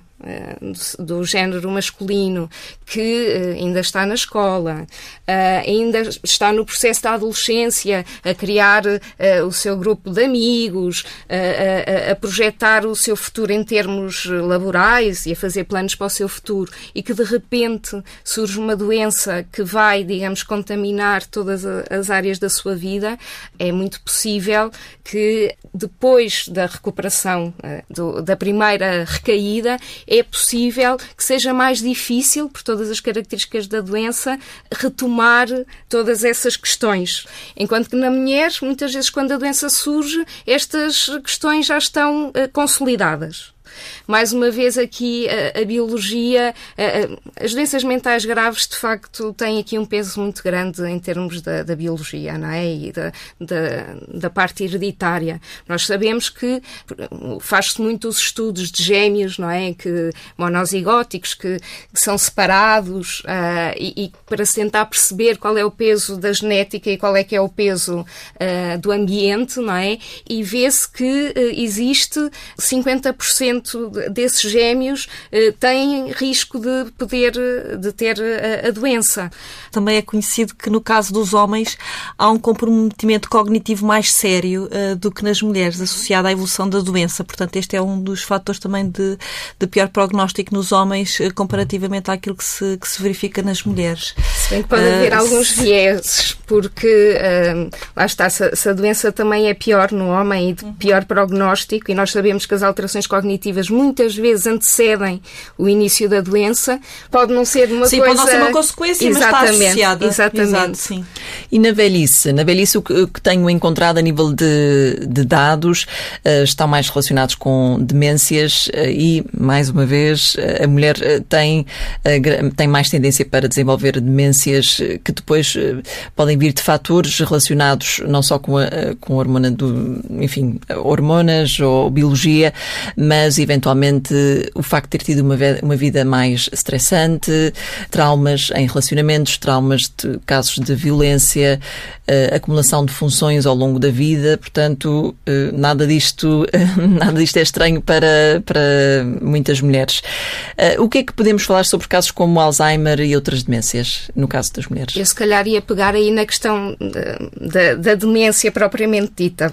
uh, do género masculino que uh, ainda está na escola, uh, ainda está no processo da adolescência a criar uh, o seu grupo de amigos, uh, a, a projetar o seu futuro em termos laborais e a fazer planos para o seu futuro, e que de repente surge uma doença que vai, digamos, contaminar todas as áreas da sua vida, é muito possível que depois da recuperação uh, do, da primeira recaída, é possível que seja mais difícil, por todas as características da doença, retomar todas essas questões. Enquanto que na mulher, muitas vezes quando a doença surge, estas questões já estão uh, consolidadas. Mais uma vez aqui a, a biologia, a, a, as doenças mentais graves de facto têm aqui um peso muito grande em termos da, da biologia, não é? E da, da, da parte hereditária. Nós sabemos que faz-se muito os estudos de gêmeos, não é? Que, monozigóticos, que, que são separados uh, e, e para se tentar perceber qual é o peso da genética e qual é que é o peso uh, do ambiente, não é? E vê-se que uh, existe cinquenta por cento desses gêmeos eh, têm risco de poder de ter a, a doença.
Também é conhecido que no caso dos homens há um comprometimento cognitivo mais sério uh, do que nas mulheres, associado à evolução da doença. Portanto, este é um dos fatores também de, de pior prognóstico nos homens uh, comparativamente àquilo que se, que se verifica nas mulheres.
Se bem que pode haver uh, alguns vieses, porque uh, lá está, se, se a doença também é pior no homem e de pior prognóstico, e nós sabemos que as alterações cognitivas muitas vezes antecedem o início da doença, pode não ser uma
sim,
coisa...
Sim, pode não ser uma consequência,
exatamente,
mas está associada.
Exatamente.
Exato, sim.
E na velhice? Na velhice o que, o que tenho encontrado a nível de, de dados uh, estão mais relacionados com demências uh, e, mais uma vez, uh, a mulher uh, tem, uh, tem mais tendência para desenvolver demências uh, que depois uh, podem vir de fatores relacionados não só com a, uh, com a hormona do, enfim, hormonas ou biologia, mas eventualmente o facto de ter tido uma, uma vida mais estressante, traumas em relacionamentos, traumas de casos de violência, uh, acumulação de funções ao longo da vida, portanto, uh, nada disto, uh, nada disto é estranho para, para muitas mulheres. Uh, o que é que podemos falar sobre casos como Alzheimer e outras demências, no caso das mulheres?
Eu se calhar ia pegar aí na questão da, da, da demência propriamente dita.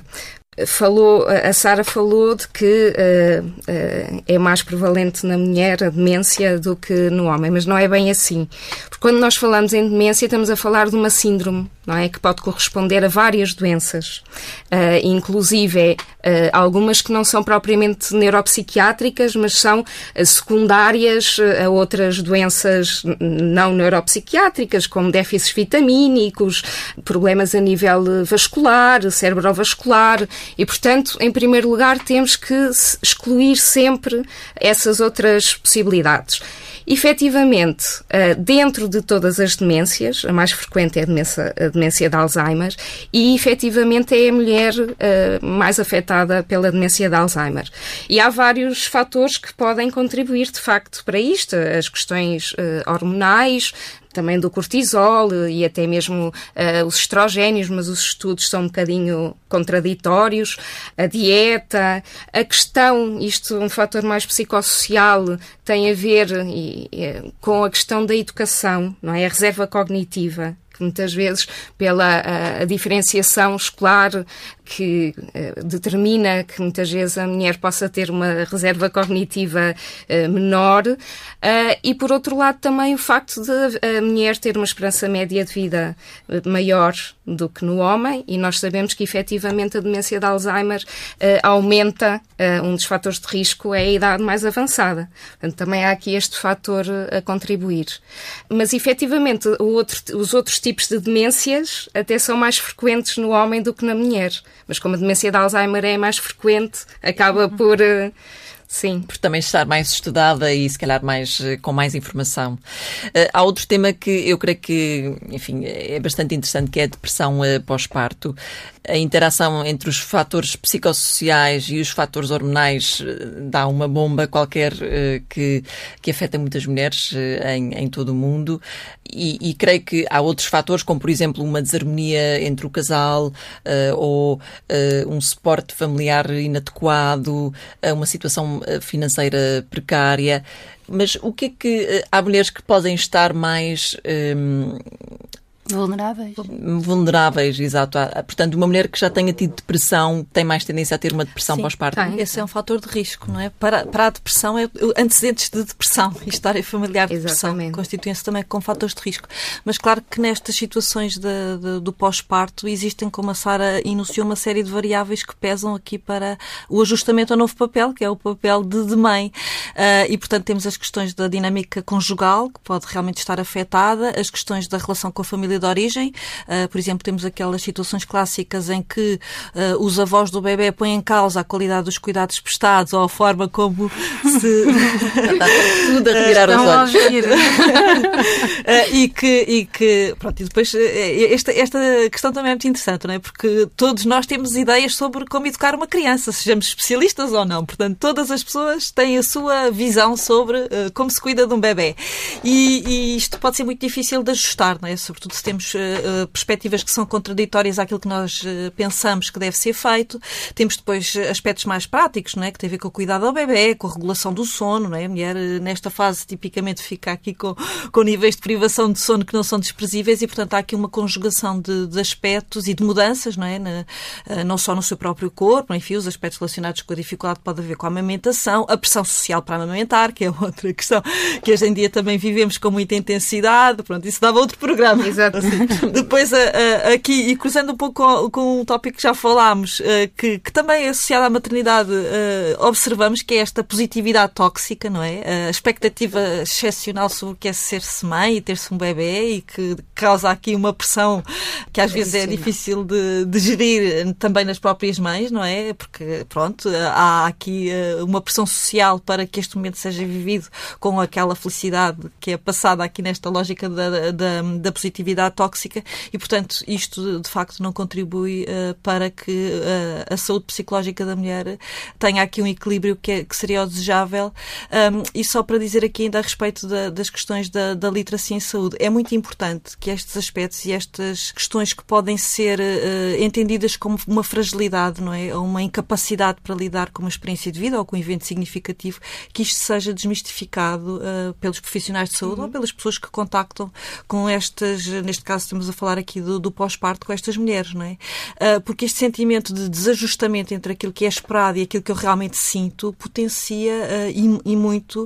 Falou, a Sara falou de que uh, uh, é mais prevalente na mulher a demência do que no homem, mas não é bem assim. Porque quando nós falamos em demência, estamos a falar de uma síndrome, não é? Que pode corresponder a várias doenças, uh, inclusive uh, algumas que não são propriamente neuropsiquiátricas, mas são uh, secundárias a outras doenças não neuropsiquiátricas, como déficits vitamínicos, problemas a nível vascular, cerebrovascular. E, portanto, em primeiro lugar, temos que excluir sempre essas outras possibilidades. Efetivamente, dentro de todas as demências, a mais frequente é a demência, a demência de Alzheimer, e efetivamente é a mulher mais afetada pela demência de Alzheimer. E há vários fatores que podem contribuir, de facto, para isto. As questões hormonais, também do cortisol e até mesmo uh, os estrogénios, mas os estudos são um bocadinho contraditórios, a dieta, a questão, isto um fator mais psicossocial, tem a ver e, e, com a questão da educação, não é? A reserva cognitiva, que muitas vezes, pela a, a diferenciação escolar, que uh, determina que muitas vezes a mulher possa ter uma reserva cognitiva uh, menor, uh, e por outro lado também o facto de a mulher ter uma esperança média de vida uh, maior do que no homem, e nós sabemos que efetivamente a demência de Alzheimer uh, aumenta, uh, um dos fatores de risco é a idade mais avançada. Portanto, também há aqui este fator uh, a contribuir. Mas efetivamente o outro, os outros tipos de demências até são mais frequentes no homem do que na mulher. Mas como a demência de Alzheimer é mais frequente, acaba por uh, Sim.
Por também estar mais estudada e se calhar mais, com mais informação. Uh, há outro tema que eu creio que, enfim, é bastante interessante, que é a depressão uh, pós-parto. A interação entre os fatores psicossociais e os fatores hormonais uh, dá uma bomba qualquer uh, que, que afeta muitas mulheres uh, em, em todo o mundo. E, e creio que há outros fatores, como por exemplo uma desarmonia entre o casal uh, ou uh, um suporte familiar inadequado, uh, uma situação financeira precária. Mas o que é que uh, há mulheres que podem estar mais um,
vulneráveis?
Vulneráveis, exato. Portanto, uma mulher que já tenha tido depressão tem mais tendência a ter uma depressão
Sim,
pós-parto.
Tem. Esse é um fator de risco, não é? Para, para a depressão, é antecedentes de depressão e história familiar de
Exatamente.
depressão constituem-se também com fatores de risco. Mas claro que nestas situações de, de, do pós-parto existem, como a Sara enunciou, uma série de variáveis que pesam aqui para o ajustamento ao novo papel, que é o papel de, de mãe. Uh, e, portanto, temos as questões da dinâmica conjugal, que pode realmente estar afetada, as questões da relação com a família de origem. Uh, por exemplo, temos aquelas situações clássicas em que uh, os avós do bebê põem em causa a qualidade dos cuidados prestados ou a forma como se...
Está tudo a retirar os olhos.
uh, e que... E que pronto, e depois esta, esta questão também é muito interessante, não é? Porque todos nós temos ideias sobre como educar uma criança, sejamos especialistas ou não. Portanto, todas as pessoas têm a sua visão sobre uh, como se cuida de um bebê. E, e isto pode ser muito difícil de ajustar, não é? Sobretudo se temos uh, perspectivas que são contraditórias àquilo que nós uh, pensamos que deve ser feito. Temos depois aspectos mais práticos, não é? Que têm a ver com o cuidado ao bebê, com a regulação do sono, não é? A mulher, uh, nesta fase, tipicamente fica aqui com, com níveis de privação de sono que não são desprezíveis e, portanto, há aqui uma conjugação de, de aspectos e de mudanças, não é? Na, uh, não só no seu próprio corpo, enfim, os aspectos relacionados com a dificuldade pode haver com a amamentação, a pressão social para amamentar, que é outra questão que hoje em dia também vivemos com muita intensidade. Pronto, isso dava outro programa.
Exato.
Assim, depois, a, a, aqui, e cruzando um pouco com, com um tópico que já falámos, uh, que, que também é associado à maternidade, uh, observamos que é esta positividade tóxica, não é? A expectativa excepcional sobre o que é ser-se mãe e ter-se um bebê e que causa aqui uma pressão que às vezes é difícil de, de gerir também nas próprias mães, não é? Porque, pronto, há aqui uh, uma pressão social para que este momento seja vivido com aquela felicidade que é passada aqui nesta lógica da, da, da positividade tóxica e, portanto, isto de facto não contribui uh, para que uh, a saúde psicológica da mulher tenha aqui um equilíbrio que, é, que seria o desejável. Um, e só para dizer aqui ainda a respeito da, das questões da, da literacia em saúde, é muito importante que estes aspectos e estas questões que podem ser uh, entendidas como uma fragilidade, não é? Ou uma incapacidade para lidar com uma experiência de vida ou com um evento significativo, que isto seja desmistificado uh, pelos profissionais de saúde uhum. ou pelas pessoas que contactam com estas, neste caso estamos a falar aqui do, do pós-parto, com estas mulheres, não é? Uh, porque este sentimento de desajustamento entre aquilo que é esperado e aquilo que eu realmente sinto potencia uh, e, e muito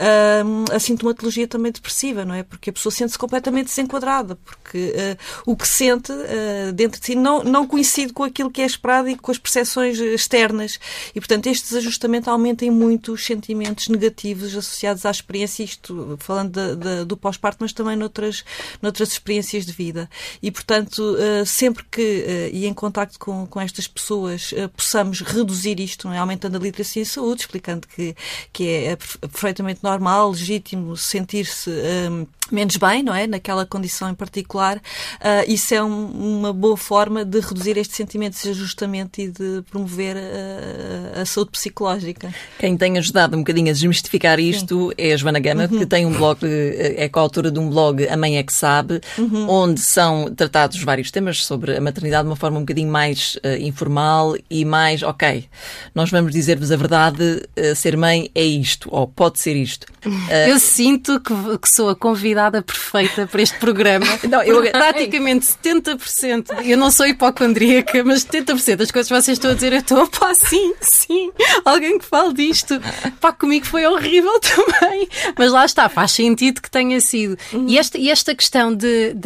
uh, a sintomatologia também depressiva, não é? Porque a pessoa sente-se completamente desenquadrada, porque uh, o que sente uh, dentro de si não, não coincide com aquilo que é esperado e com as percepções externas e, portanto, este desajustamento aumenta em muito os sentimentos negativos associados à experiência, isto falando de, de, do pós-parto, mas também noutras, noutras experiências de vida. E, portanto, uh, sempre que, uh, e em contacto com, com estas pessoas, uh, possamos reduzir isto, não é? Aumentando a literacia em saúde, explicando que, que é perfeitamente normal, legítimo sentir-se um, menos bem, não é? Naquela condição em particular. Uh, isso é um, uma boa forma de reduzir este sentimento de desajustamento e de promover uh, a saúde psicológica.
Quem tem ajudado um bocadinho a desmistificar isto Sim. é a Joana Gama, uhum. que tem um blog, é coautora de um blog A Mãe é que Sabe, uhum. onde são tratados vários temas sobre a maternidade de uma forma um bocadinho mais uh, informal e mais, ok, nós vamos dizer-vos a verdade, uh, ser mãe é isto, ou pode ser isto.
Uh, eu sinto que, que sou a convidada perfeita para este programa.
Não, eu...
Praticamente setenta por cento, eu não sou hipocondríaca, mas setenta por cento das coisas que vocês estão a dizer, eu estou, pá, sim, sim, alguém que fale disto. Pá, comigo foi horrível também. Mas lá está, faz sentido que tenha sido. Uhum. E, esta, e esta questão de, de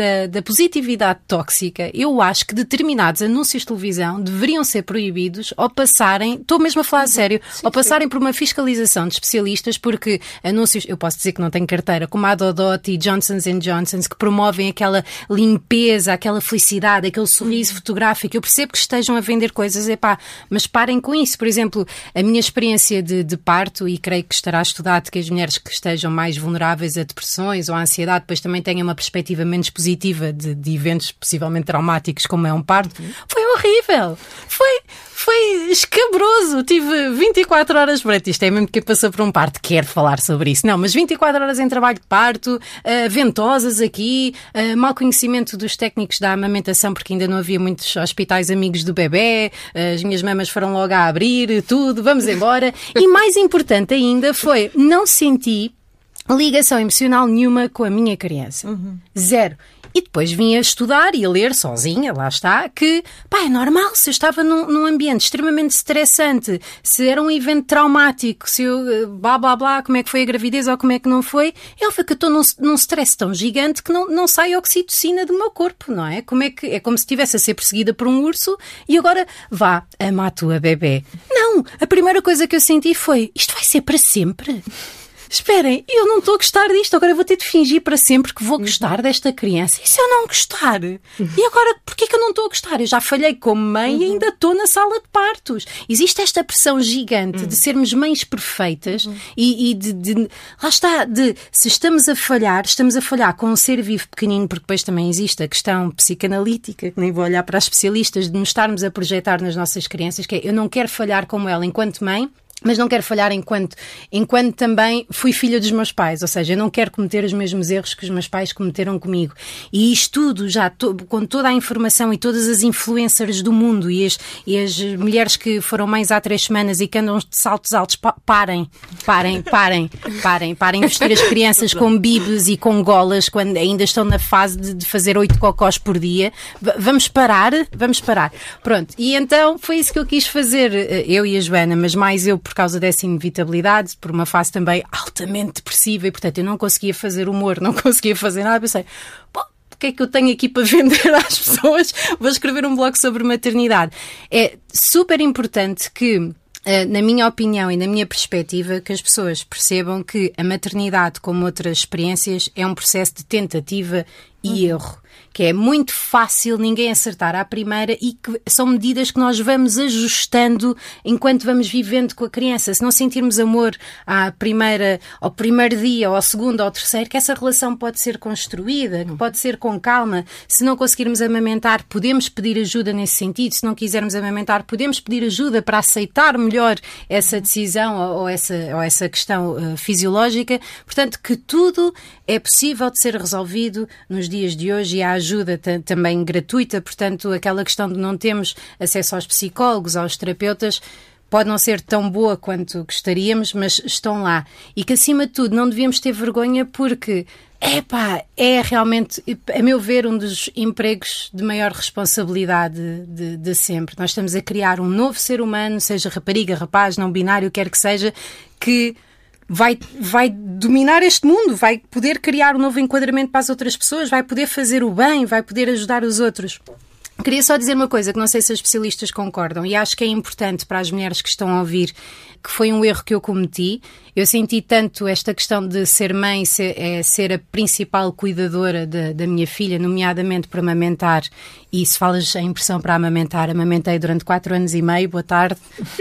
da, da positividade tóxica, eu acho que determinados anúncios de televisão deveriam ser proibidos ou passarem, estou mesmo a falar a sério, sim, ou passarem sim. por uma fiscalização de especialistas, porque anúncios, eu posso dizer que não tenho carteira, como a Dodot e Johnson and Johnson, que promovem aquela limpeza, aquela felicidade, aquele sorriso uhum. fotográfico, eu percebo que estejam a vender coisas, epá, mas parem com isso. Por exemplo, a minha experiência de, de parto, e creio que estará estudado que as mulheres que estejam mais vulneráveis a depressões ou a ansiedade, depois também tenham uma perspectiva menos positiva de, de eventos possivelmente traumáticos como é um parto, foi horrível, foi, foi escabroso, tive vinte e quatro horas, pronto, isto é mesmo que passou por um parto, quero falar sobre isso, não, mas vinte e quatro horas em trabalho de parto, uh, ventosas aqui, uh, mau conhecimento dos técnicos da amamentação, porque ainda não havia muitos hospitais amigos do bebê, uh, as minhas mamas foram logo a abrir, tudo, vamos embora, e mais importante ainda foi, não senti ligação emocional nenhuma com a minha criança. Uhum. Zero. E depois vim a estudar e a ler sozinha, lá está, que, pá, é normal, se eu estava num, num ambiente extremamente estressante, se era um evento traumático, se eu, blá, blá, blá, como é que foi a gravidez ou como é que não foi, é óbvio que eu estou num, num stress tão gigante que não, não sai oxitocina do meu corpo, não é? Como é que, é como se estivesse a ser perseguida por um urso e agora, vá, ama a tua bebê. Não, a primeira coisa que eu senti foi, isto vai ser para sempre? Esperem, eu não estou a gostar disto, agora eu vou ter de fingir para sempre que vou gostar desta criança. E se eu não gostar? E agora, porquê que eu não estou a gostar? Eu já falhei como mãe uhum. e ainda estou na sala de partos. Existe esta pressão gigante uhum. de sermos mães perfeitas uhum. e, e de, de... Lá está, de se estamos a falhar, estamos a falhar com um ser vivo pequenino, porque depois também existe a questão psicanalítica, que nem vou olhar para as especialistas, de nos estarmos a projetar nas nossas crianças, que é, eu não quero falhar como ela enquanto mãe, mas não quero falhar enquanto, enquanto também fui filha dos meus pais, ou seja, eu não quero cometer os mesmos erros que os meus pais cometeram comigo. E isto tudo, já to, com toda a informação e todas as influencers do mundo e as, e as mulheres que foram mães há três semanas e que andam de saltos altos, pa, parem, parem, parem, parem, parem de vestir as crianças com bibes e com golas quando ainda estão na fase de, de fazer oito cocós por dia. V- vamos parar, vamos parar. Pronto, e então foi isso que eu quis fazer, eu e a Joana, mas mais eu por causa dessa inevitabilidade, por uma fase também altamente depressiva e, portanto, eu não conseguia fazer humor, não conseguia fazer nada. Pensei, pô, o que é que eu tenho aqui para vender às pessoas? Vou escrever um blog sobre maternidade. É super importante que, na minha opinião e na minha perspectiva, que as pessoas percebam que a maternidade, como outras experiências, é um processo de tentativa e erro, que é muito fácil ninguém acertar à primeira e que são medidas que nós vamos ajustando enquanto vamos vivendo com a criança. Se não sentirmos amor à primeira, ao primeiro dia, ou ao segundo, ou ao terceiro, que essa relação pode ser construída, que pode ser com calma. Se não conseguirmos amamentar, podemos pedir ajuda nesse sentido. Se não quisermos amamentar, podemos pedir ajuda para aceitar melhor essa decisão ou, ou, essa, ou essa questão uh, fisiológica. Portanto, que tudo é possível de ser resolvido nos dias de hoje e há ajuda t- também gratuita, portanto, aquela questão de não termos acesso aos psicólogos, aos terapeutas, pode não ser tão boa quanto gostaríamos, mas estão lá. E que, acima de tudo, não devíamos ter vergonha porque, epá, é realmente, a meu ver, um dos empregos de maior responsabilidade de, de sempre. Nós estamos a criar um novo ser humano, seja rapariga, rapaz, não binário, quer que seja, que Vai, vai dominar este mundo, vai poder criar um novo enquadramento para as outras pessoas, vai poder fazer o bem, vai poder ajudar os outros. Queria só dizer uma coisa que não sei se os especialistas concordam e acho que é importante para as mulheres que estão a ouvir, que foi um erro que eu cometi. Eu senti tanto esta questão de ser mãe, ser, é, ser a principal cuidadora de, da minha filha, nomeadamente para amamentar, e se falas a impressão para amamentar, amamentei durante quatro anos e meio, boa tarde,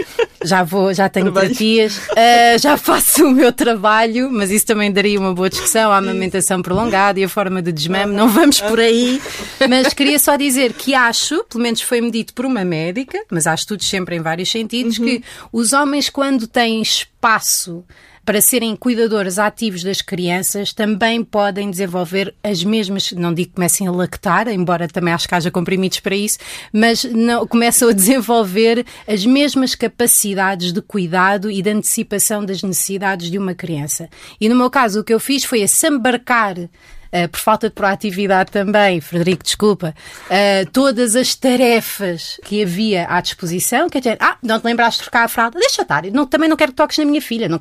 já vou, já tenho terapias, uh, já faço o meu trabalho, mas isso também daria uma boa discussão, a amamentação prolongada e a forma de desmame, não vamos por aí, mas queria só dizer que acho, pelo menos foi-me dito por uma médica, mas há estudos sempre em vários sentidos, uhum. que os homens quando têm espaço para serem cuidadores ativos das crianças, também podem desenvolver as mesmas, não digo que comecem a lactar, embora também acho que haja comprimidos para isso, mas não, começam a desenvolver as mesmas capacidades de cuidado e de antecipação das necessidades de uma criança. E no meu caso, o que eu fiz foi assambarcar, Uh, por falta de proatividade também, Frederico, desculpa, uh, todas as tarefas que havia à disposição, quer dizer, ah, não te lembraste de trocar a fralda? Deixa estar, não, também não quero que toques na minha filha, não queres trocar a fralda?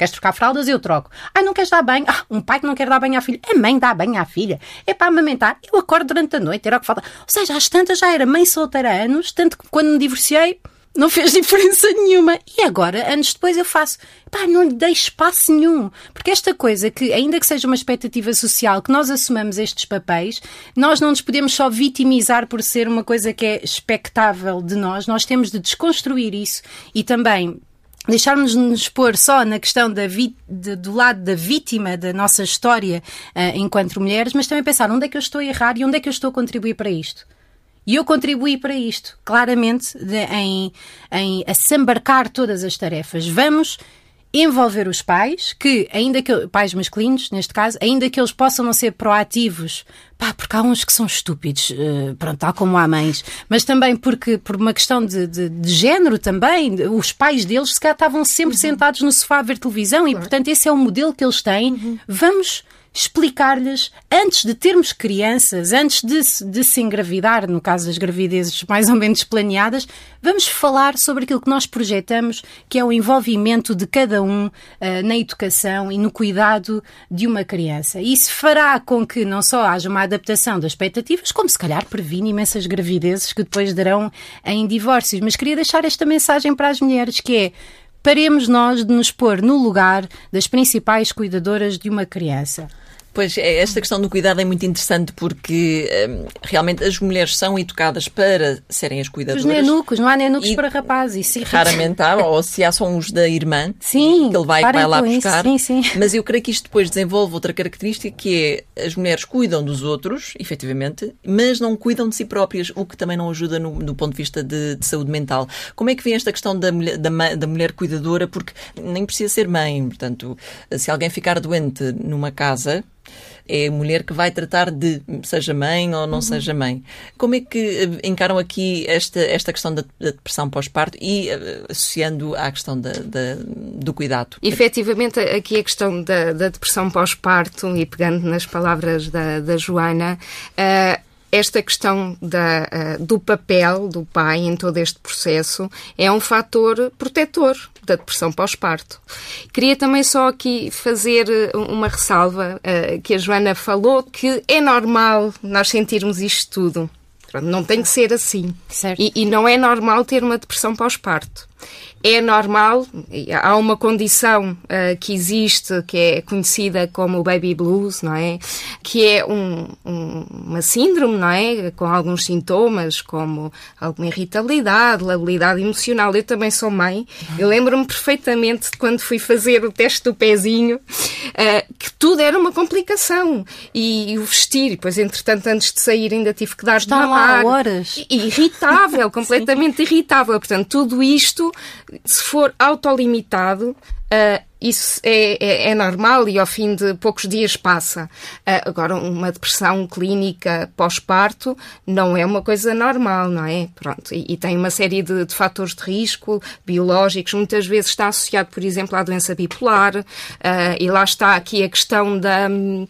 fraldas, eu troco. Ah, não queres dar banho? Ah, um pai que não quer dar banho à filha. A mãe dá banho à filha. É para amamentar. Eu acordo durante a noite, era o que falta. Ou seja, às tantas já era mãe solteira há anos, tanto que quando me divorciei, não fez diferença nenhuma. E agora, anos depois, eu faço... Pá, não lhe dei espaço nenhum. Porque esta coisa que, ainda que seja uma expectativa social, que nós assumamos estes papéis, nós não nos podemos só vitimizar por ser uma coisa que é expectável de nós. Nós temos de desconstruir isso e também... deixarmos-nos pôr só na questão da vi- de, do lado da vítima da nossa história uh, enquanto mulheres, mas também pensar onde é que eu estou a errar e onde é que eu estou a contribuir para isto. E eu contribuí para isto, claramente, de, em, em assambarcar todas as tarefas. Vamos envolver os pais, que, ainda que pais masculinos, neste caso, ainda que eles possam não ser proativos, pá, porque há uns que são estúpidos, uh, pronto, tal como há mães, mas também porque, por uma questão de, de, de género também, os pais deles se calhar estavam sempre uhum. sentados no sofá a ver televisão e, portanto, esse é o modelo que eles têm. Uhum. Vamos explicar-lhes, antes de termos crianças, antes de, de se engravidar, no caso das gravidezes mais ou menos planeadas, vamos falar sobre aquilo que nós projetamos, que é o envolvimento de cada um uh, na educação e no cuidado de uma criança. Isso fará com que não só haja uma adaptação das expectativas, como se calhar previne imensas gravidezes que depois darão em divórcios. Mas queria deixar esta mensagem para as mulheres, que é: paremos nós de nos pôr no lugar das principais cuidadoras de uma criança.
Pois, esta questão do cuidado é muito interessante porque um, realmente as mulheres são educadas para serem as cuidadoras.
Os nenucos, não há nenucos para rapazes. Isso
raramente há, ou se há, são os da irmã,
sim,
que ele vai, vai lá buscar.
Sim, sim.
Mas eu creio que isto depois desenvolve outra característica, que é: as mulheres cuidam dos outros, efetivamente, mas não cuidam de si próprias, o que também não ajuda no, no ponto de vista de, de saúde mental. Como é que vem esta questão da mulher, da, da mulher cuidadora? Porque nem precisa ser mãe, portanto, se alguém ficar doente numa casa, é a mulher que vai tratar de, seja mãe ou não uhum. seja mãe. Como é que encaram aqui esta, esta questão da, da depressão pós-parto e uh, associando à questão da, da, do cuidado?
Efetivamente, aqui a questão da, da depressão pós-parto, e pegando nas palavras da, da Joana, uh, esta questão da, uh, do papel do pai em todo este processo é um fator protetor da depressão pós-parto. Queria também só aqui fazer uma ressalva uh, que a Joana falou, que é normal nós sentirmos isto tudo. Não tem que ser assim.
Certo.
E, e não é normal ter uma depressão pós-parto. É normal, há uma condição uh, que existe, que é conhecida como o baby blues, não é? Que é um, um, uma síndrome, não é? Com alguns sintomas, como alguma irritabilidade, labilidade emocional. Eu também sou mãe. Eu lembro-me perfeitamente de quando fui fazer o teste do pezinho, uh, que tudo era uma complicação. E, e o vestir, depois, entretanto, antes de sair, ainda tive que dar de mamar.
Lá horas.
Irritável, completamente irritável. Portanto, tudo isto, se for autolimitado, uh, isso é, é, é normal e ao fim de poucos dias passa. Uh, agora, uma depressão clínica pós-parto não é uma coisa normal, não é? Pronto, e, e tem uma série de, de fatores de risco biológicos. Muitas vezes está associado, por exemplo, à doença bipolar, uh, e lá está aqui a questão da,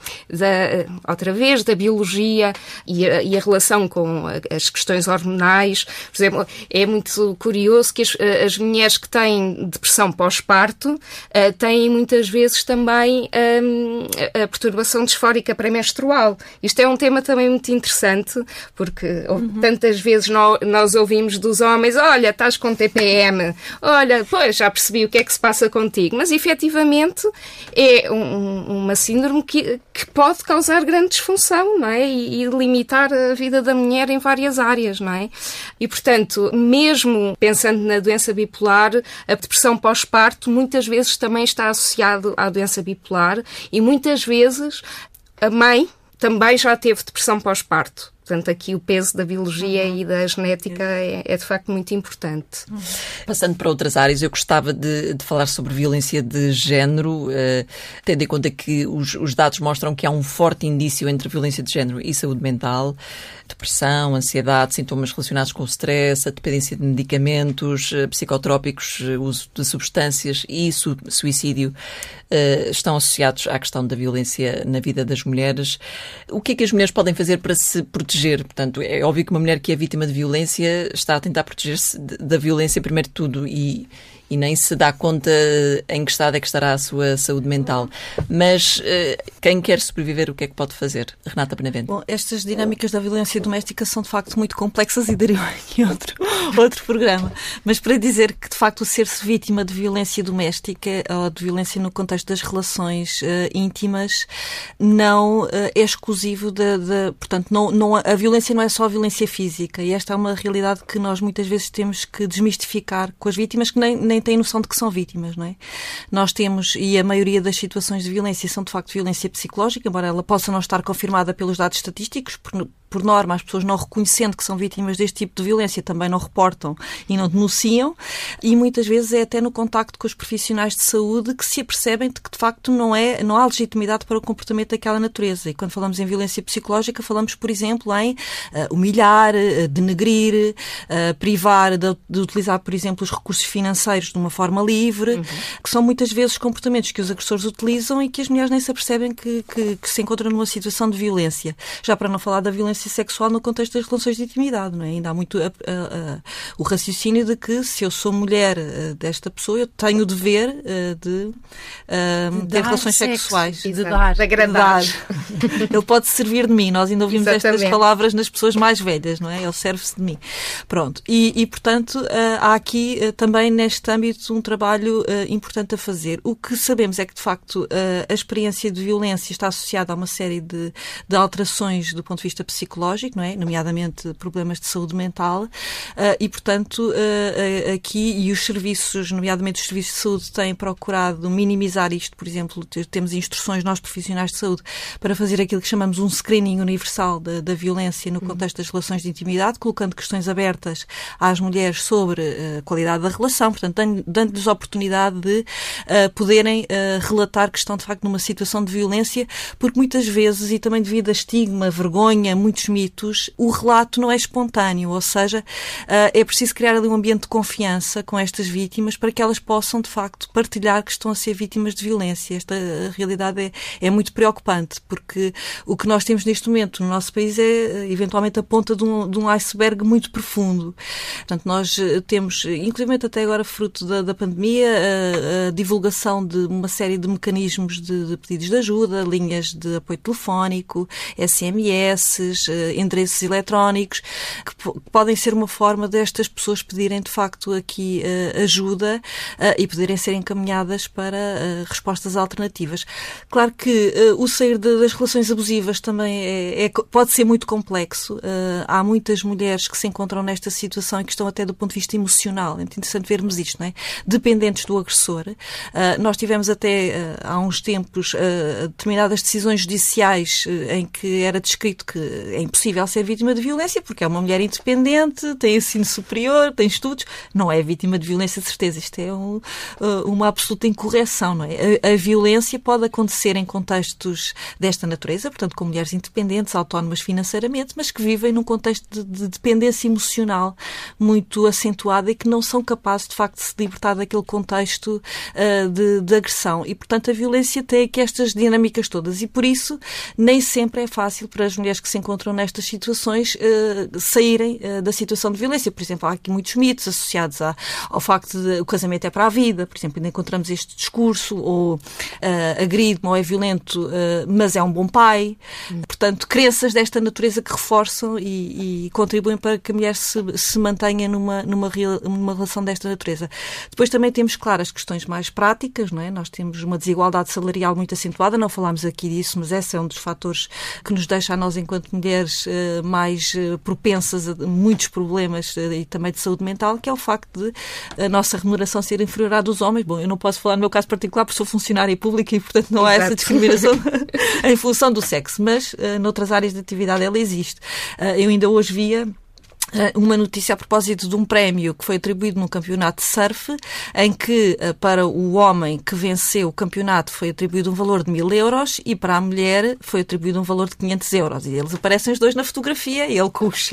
da outra vez, da biologia e a, e a relação com as questões hormonais. Por exemplo, é muito curioso que as, as mulheres que têm depressão pós-parto uh, têm muitas vezes também hum, a perturbação disfórica pré-menstrual. Isto é um tema também muito interessante, porque uhum. tantas vezes nós, nós ouvimos dos homens: olha, estás com T P M, olha, pois, já percebi o que é que se passa contigo. Mas, efetivamente, é um, uma síndrome que, que pode causar grande disfunção, não é? E, e limitar a vida da mulher em várias áreas, não é? E, portanto, mesmo pensando na doença bipolar, a depressão pós-parto muitas vezes também está associado à doença bipolar e muitas vezes a mãe também já teve depressão pós-parto. Portanto, aqui o peso da biologia uhum. e da genética é, é de facto muito importante.
Passando para outras áreas, eu gostava de, de falar sobre violência de género, uh, tendo em conta que os, os dados mostram que há um forte indício entre violência de género e saúde mental, depressão, ansiedade, sintomas relacionados com o stress, a dependência de medicamentos, uh, psicotrópicos, uh, uso de substâncias e su- suicídio uh, estão associados à questão da violência na vida das mulheres. O que é que as mulheres podem fazer para se proteger? Portanto, é óbvio que uma mulher que é vítima de violência está a tentar proteger-se da violência primeiro de tudo e, e nem se dá conta em que estado é que estará a sua saúde mental. Mas quem quer sobreviver, o que é que pode fazer? Renata Benavente.
Bom, estas dinâmicas da violência doméstica são de facto muito complexas e dariam em outro, outro programa. Mas para dizer que de facto o ser-se vítima de violência doméstica ou de violência no contexto das relações uh, íntimas não uh, é exclusivo da... Portanto, não, não, a violência não é só a violência física, e esta é uma realidade que nós muitas vezes temos que desmistificar com as vítimas que nem, nem têm noção de que são vítimas, não é? Nós temos, e a maioria das situações de violência são de facto violência psicológica, embora ela possa não estar confirmada pelos dados estatísticos, por, por norma as pessoas não reconhecendo que são vítimas deste tipo de violência também não reportam e não denunciam, e muitas vezes é até no contacto com os profissionais de saúde que se apercebem de que de facto não, é, não há legitimidade para o comportamento daquela natureza. E quando falamos em violência psicológica, falamos, por exemplo, em uh, humilhar, uh, denegrir, uh, privar de, de utilizar, por exemplo, os recursos financeiros de uma forma livre, uhum. que são muitas vezes comportamentos que os agressores utilizam e que as mulheres nem se apercebem que, que, que se encontram numa situação de violência. Já para não falar da violência sexual no contexto das relações de intimidade, não é? Ainda há muito a, a, a, o raciocínio de que se eu sou mulher uh, desta pessoa, eu tenho o dever uh, de, uh, de ter relações sexuais.
E de dar. De agradar.
Ele pode servir de mim. Nós ainda ouvimos Exatamente. Estas palavras nas pessoas mais velhas, não é? Ele serve-se de mim. Pronto. E, e portanto, uh, há aqui uh, também neste âmbito um trabalho uh, importante a fazer. O que sabemos é que, de facto, uh, a experiência de violência está associada a uma série de, de alterações do ponto de vista psicológico, não é? Nomeadamente problemas de saúde mental, uh, e, portanto, uh, aqui, e os serviços, nomeadamente os serviços de saúde, têm procurado minimizar isto. Por exemplo, temos instruções nós profissionais de saúde para fazer aquilo que chamamos um screening universal da, da violência no contexto das relações de intimidade, colocando questões abertas às mulheres sobre a qualidade da relação, portanto, dando-lhes a oportunidade de uh, poderem uh, relatar que estão, de facto, numa situação de violência, porque muitas vezes, e também devido a estigma, vergonha, muitos mitos, o relato não é espontâneo, ou seja, uh, é preciso criar ali um ambiente de confiança com estas vítimas para que elas possam, de facto, partilhar que estão a ser vítimas de violência. Esta realidade é, é muito preocupante, porque o que nós temos neste momento no nosso país é, eventualmente, a ponta de um, de um iceberg muito profundo. Portanto, nós temos, inclusive até agora, fruto da, da pandemia, a, a divulgação de uma série de mecanismos de, de pedidos de ajuda, linhas de apoio telefónico, S M S, endereços eletrónicos, que, que podem ser uma forma destas pessoas pedirem, de facto, aqui uh, ajuda uh, e poderem ser encaminhadas para uh, respostas alternativas. Claro que uh, o sair de, das relações abusivas também é, é, pode ser muito complexo. Uh, há muitas mulheres que se encontram nesta situação e que estão até do ponto de vista emocional. É muito interessante vermos isto, não é? Dependentes do agressor. Uh, nós tivemos até uh, há uns tempos uh, determinadas decisões judiciais uh, em que era descrito que é impossível ser vítima de violência porque é uma mulher independente, tem ensino superior, tem estudos, não é vítima de violência, de certeza. Isto é um, uh, uma absoluta incorreção, não é? A, a violência pode acontecer em contextos desta natureza, portanto, com mulheres independentes, autónomas financeiramente, mas que vivem num contexto de, de dependência emocional muito acentuada e que não são capazes, de facto, de se libertar daquele contexto uh, de, de agressão. E, portanto, a violência tem aqui estas dinâmicas todas e, por isso, nem sempre é fácil para as mulheres que se encontram nestas situações uh, saírem uh, da situação de violência. Por exemplo, há aqui muitos mitos associados a, ao facto de o casamento é para a vida. Por exemplo, ainda encontramos este discurso, ou uh, agride-me ou é violento, uh, mas é um bom pai. Hum. Portanto, crenças desta natureza que reforçam e, e contribuem para que a mulher se, se mantenha numa, numa, numa relação desta natureza. Depois também temos, claro, as questões mais práticas, não é? Nós temos uma desigualdade salarial muito acentuada, não falámos aqui disso, mas esse é um dos fatores que nos deixa a nós, enquanto mulheres, uh, mais uh, propensas a muitos problemas uh, e também de saúde mental, que é o facto de a nossa remuneração ser inferior à dos homens. Bom, eu não posso falar no meu caso particular porque sou funcionária pública e, portanto, não há Exato. Essa discriminação em função do sexo, mas uh, noutras áreas de atividade ela existe. Uh, eu ainda hoje via uma notícia a propósito de um prémio que foi atribuído num campeonato de surf, em que para o homem que venceu o campeonato foi atribuído um valor de mil euros e para a mulher foi atribuído um valor de quinhentos euros. E eles aparecem os dois na fotografia, ele com o cheque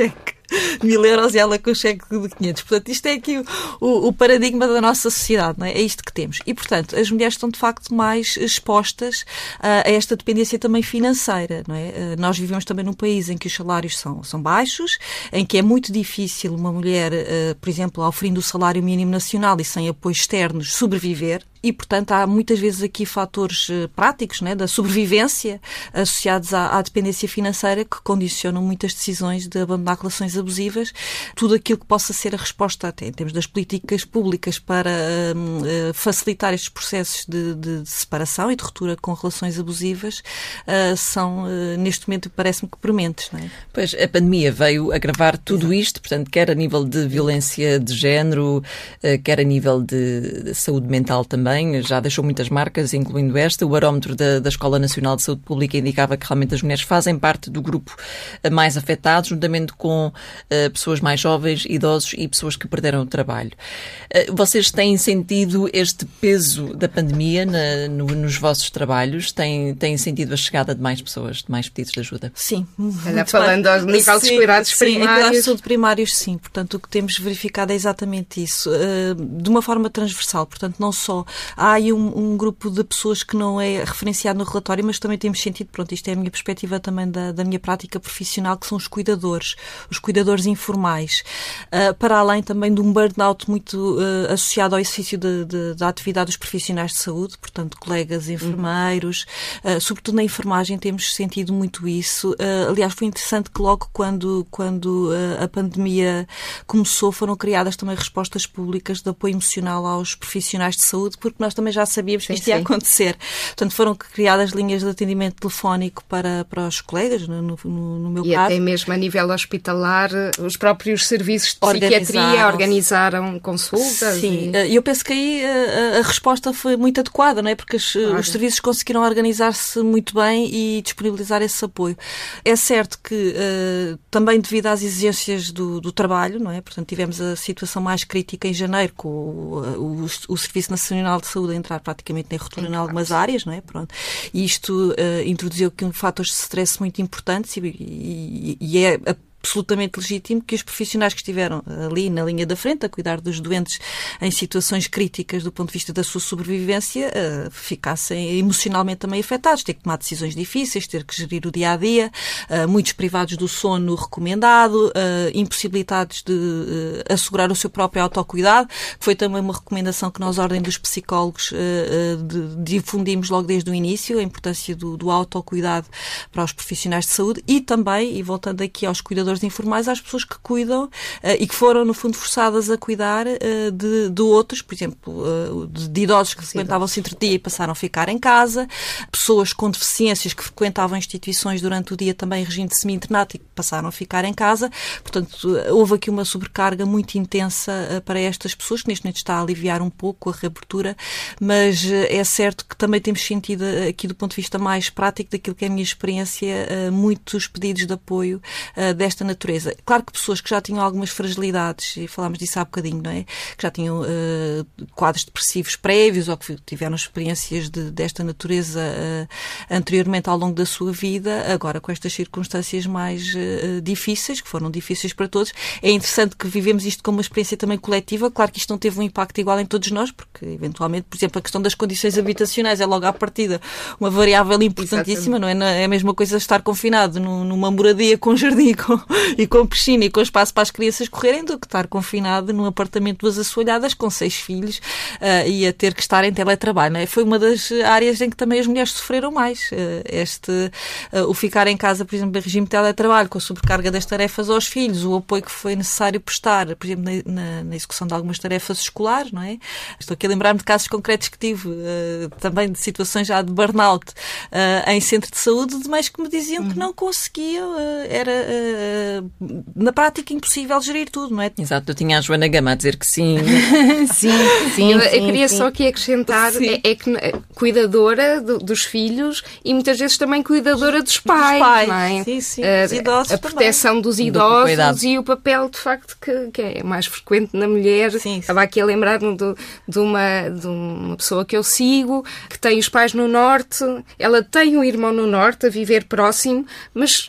mil euros e ela com o cheque de quinhentos. Portanto, isto é aqui o, o paradigma da nossa sociedade, não é? É isto que temos. E, portanto, as mulheres estão, de facto, mais expostas uh, a esta dependência também financeira, não é? Uh, nós vivemos também num país em que os salários são, são baixos, em que é muito difícil uma mulher, uh, por exemplo, ao fim do salário mínimo nacional e sem apoios externos, sobreviver. E, portanto, há muitas vezes aqui fatores uh, práticos, né, da sobrevivência associados à, à dependência financeira que condicionam muitas decisões de abandonar relações abusivas. Tudo aquilo que possa ser a resposta, até em termos das políticas públicas, para uh, uh, facilitar estes processos de, de, de separação e de ruptura com relações abusivas uh, são, uh, neste momento, parece-me que prementes. Não é?
Pois, a pandemia veio agravar tudo isto, portanto, quer a nível de violência de género, uh, quer a nível de, de saúde mental também. Já deixou muitas marcas, incluindo esta. O barómetro da, da Escola Nacional de Saúde Pública indicava que realmente as mulheres fazem parte do grupo mais afetado, juntamente com uh, pessoas mais jovens, idosos e pessoas que perderam o trabalho. Uh, vocês têm sentido este peso da pandemia na, no, nos vossos trabalhos? Têm, têm sentido a chegada de mais pessoas, de mais pedidos de ajuda?
Sim.
Olha, falando ao nível dos cuidados
sim,
primários.
Sim, em cuidados de saúde primários, sim. Portanto, o que temos verificado é exatamente isso. Uh, de uma forma transversal. Portanto, não só há aí um, um grupo de pessoas que não é referenciado no relatório, mas também temos sentido, pronto, isto é a minha perspectiva também da, da minha prática profissional, que são os cuidadores, os cuidadores informais, uh, para além também de um burnout muito uh, associado ao exercício de, de, da atividade dos profissionais de saúde, portanto, colegas enfermeiros, uh, sobretudo na enfermagem temos sentido muito isso. Uh, aliás, foi interessante que logo quando, quando uh, a pandemia começou, foram criadas também respostas públicas de apoio emocional aos profissionais de saúde, porque nós também já sabíamos que
sim,
isto ia
sim.
acontecer. Portanto, foram criadas linhas de atendimento telefónico para, para os colegas, no, no, no meu
e
caso.
E até mesmo a nível hospitalar, os próprios serviços de psiquiatria organizaram consultas.
Sim,
e...
eu penso que aí a, a resposta foi muito adequada, não é? Porque os, claro. os serviços conseguiram organizar-se muito bem e disponibilizar esse apoio. É certo que uh, também devido às exigências do, do trabalho, não é? Portanto, tivemos a situação mais crítica em janeiro, com o, o, o Serviço Nacional de Saúde a entrar praticamente em ruptura em algumas áreas, não é? Pronto. E isto uh, introduziu aqui um fatores de stress muito importantes e, e, e é a absolutamente legítimo que os profissionais que estiveram ali na linha da frente a cuidar dos doentes em situações críticas do ponto de vista da sua sobrevivência uh, ficassem emocionalmente também afetados, ter que tomar decisões difíceis, ter que gerir o dia-a-dia, uh, muitos privados do sono recomendado, uh, impossibilitados de uh, assegurar o seu próprio autocuidado. Foi também uma recomendação que nós, Ordem dos Psicólogos, uh, uh, de, difundimos logo desde o início, a importância do, do autocuidado para os profissionais de saúde e também, e voltando aqui aos cuidadores informais, às pessoas que cuidam uh, e que foram, no fundo, forçadas a cuidar uh, de, de outros, por exemplo, uh, de, de idosos que frequentavam o centro de dia e passaram a ficar em casa, pessoas com deficiências que frequentavam instituições durante o dia também em regime de semi-internato e que passaram a ficar em casa. Portanto, uh, houve aqui uma sobrecarga muito intensa uh, para estas pessoas, que neste momento está a aliviar um pouco a reabertura, mas uh, é certo que também temos sentido uh, aqui do ponto de vista mais prático daquilo que é a minha experiência, uh, muitos pedidos de apoio uh, desta natureza. Claro que pessoas que já tinham algumas fragilidades, e falámos disso há bocadinho, não é? Que já tinham uh, quadros depressivos prévios ou que tiveram experiências de, desta natureza uh, anteriormente ao longo da sua vida, agora com estas circunstâncias mais uh, difíceis, que foram difíceis para todos. É interessante que vivemos isto como uma experiência também coletiva. Claro que isto não teve um impacto igual em todos nós, porque eventualmente, por exemplo, a questão das condições habitacionais é logo à partida uma variável importantíssima, não é? Não é a mesma coisa estar confinado numa moradia com jardim, com e com piscina e com espaço para as crianças correrem do que estar confinado num apartamento duas assoalhadas com seis filhos uh, e a ter que estar em teletrabalho. Não é? Foi uma das áreas em que também as mulheres sofreram mais. Uh, este, uh, o ficar em casa, por exemplo, em regime de teletrabalho, com a sobrecarga das tarefas aos filhos, o apoio que foi necessário prestar, por exemplo, na, na, na execução de algumas tarefas escolares, não é? Estou aqui a lembrar-me de casos concretos que tive, uh, também de situações já de burnout uh, em centro de saúde, de mães que me diziam uhum. que não conseguiam, uh, era... Uh, na prática impossível gerir tudo, não é?
Exato, eu tinha a Joana Gama a dizer que sim.
sim, sim. Eu, eu queria sim. só aqui acrescentar é, é que é, cuidadora do, dos filhos e muitas vezes também cuidadora dos pais. Dos pais. Não é?
Sim, sim.
A, idosos a proteção também. Dos idosos do e o papel, de facto, que, que é mais frequente na mulher. Sim, sim. Estava aqui a lembrar-me de, de, uma, de uma pessoa que eu sigo, que tem os pais no Norte, ela tem um irmão no Norte a viver próximo, mas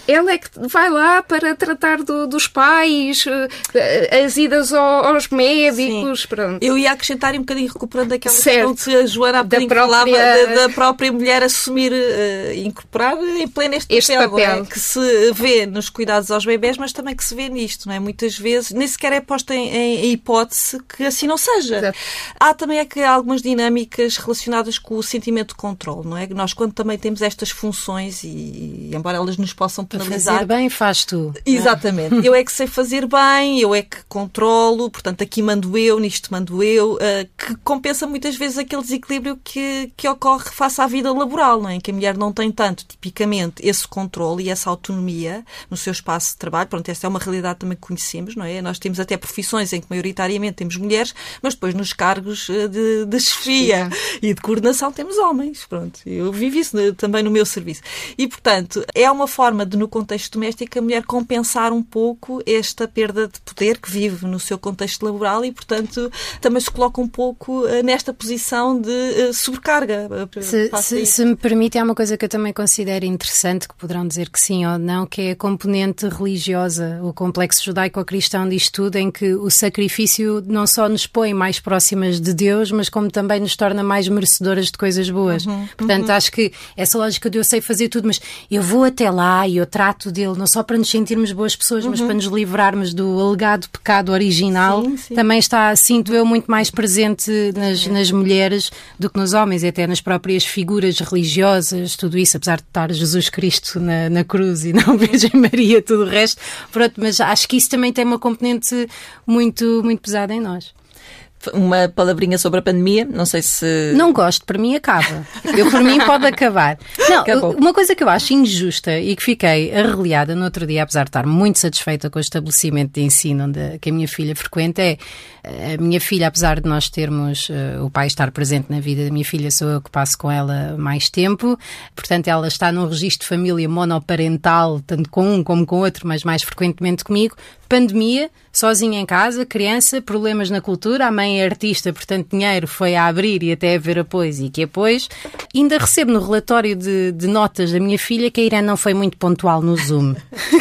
ela é que vai lá para tratar do, dos pais, as idas ao, aos médicos,
Sim.
pronto.
Eu ia acrescentar um bocadinho, recuperando aquela
certo.
questão que a Joana há bocadinho
própria...
falava da, da própria mulher assumir, uh, incorporar em pleno este,
este
papel,
papel.
É? Que se vê nos cuidados aos bebés, mas também que se vê nisto, não é? Muitas vezes, nem sequer é posta em, em, em hipótese que assim não seja.
Exato.
Há também é que algumas dinâmicas relacionadas com o sentimento de controle, não é? Nós, quando também temos estas funções, e, e embora elas nos possam penalizar...
Fazer bem faz tu.
Exatamente. Eu é que sei fazer bem, eu é que controlo, portanto, aqui mando eu, nisto mando eu, uh, que compensa muitas vezes aquele desequilíbrio que, que ocorre face à vida laboral, não é? Em que a mulher não tem tanto, tipicamente, esse controle e essa autonomia no seu espaço de trabalho. Pronto, essa é uma realidade também que conhecemos, não é? Nós temos até profissões em que maioritariamente temos mulheres, mas depois nos cargos de, de chefia e de coordenação temos homens. Pronto, eu vivi isso também no meu serviço. E, portanto, é uma forma de, no contexto doméstico, a mulher compensar um pouco esta perda de poder que vive no seu contexto laboral e, portanto, também se coloca um pouco nesta posição de sobrecarga.
Se, se, se me permite, é uma coisa que eu também considero interessante, que poderão dizer que sim ou não, que é a componente religiosa, o complexo judaico-cristão diz tudo, em que o sacrifício não só nos põe mais próximas de Deus, mas como também nos torna mais merecedoras de coisas boas. Uhum, Portanto, uhum. acho que essa lógica de eu sei fazer tudo, mas eu vou até lá e eu trato dele, não só para nos sentirmos boas pessoas, uhum. mas para nos livrarmos do alegado pecado original, sim, sim. também está, sinto eu, muito mais presente nas, é. nas mulheres do que nos homens, e até nas próprias figuras religiosas, tudo isso, apesar de estar Jesus Cristo na, na cruz e não Virgem Maria, tudo o resto. Pronto, mas acho que isso também tem uma componente muito, muito pesada em nós.
Uma palavrinha sobre a pandemia, não sei se...
Não gosto, para mim acaba. Eu, por mim, pode acabar. Não, Acabou. Uma coisa que eu acho injusta e que fiquei arreliada no outro dia, apesar de estar muito satisfeita com o estabelecimento de ensino onde, que a minha filha frequenta, é a minha filha, apesar de nós termos uh, o pai estar presente na vida da minha filha, sou eu que passo com ela mais tempo, portanto ela está num registro de família monoparental, tanto com um como com o outro, mas mais frequentemente comigo. Pandemia, sozinha em casa, criança, problemas na cultura, a mãe é artista, portanto dinheiro foi a abrir e até a ver apoios e que apoios. Ainda recebo no relatório de, de notas da minha filha que a Irã não foi muito pontual no Zoom.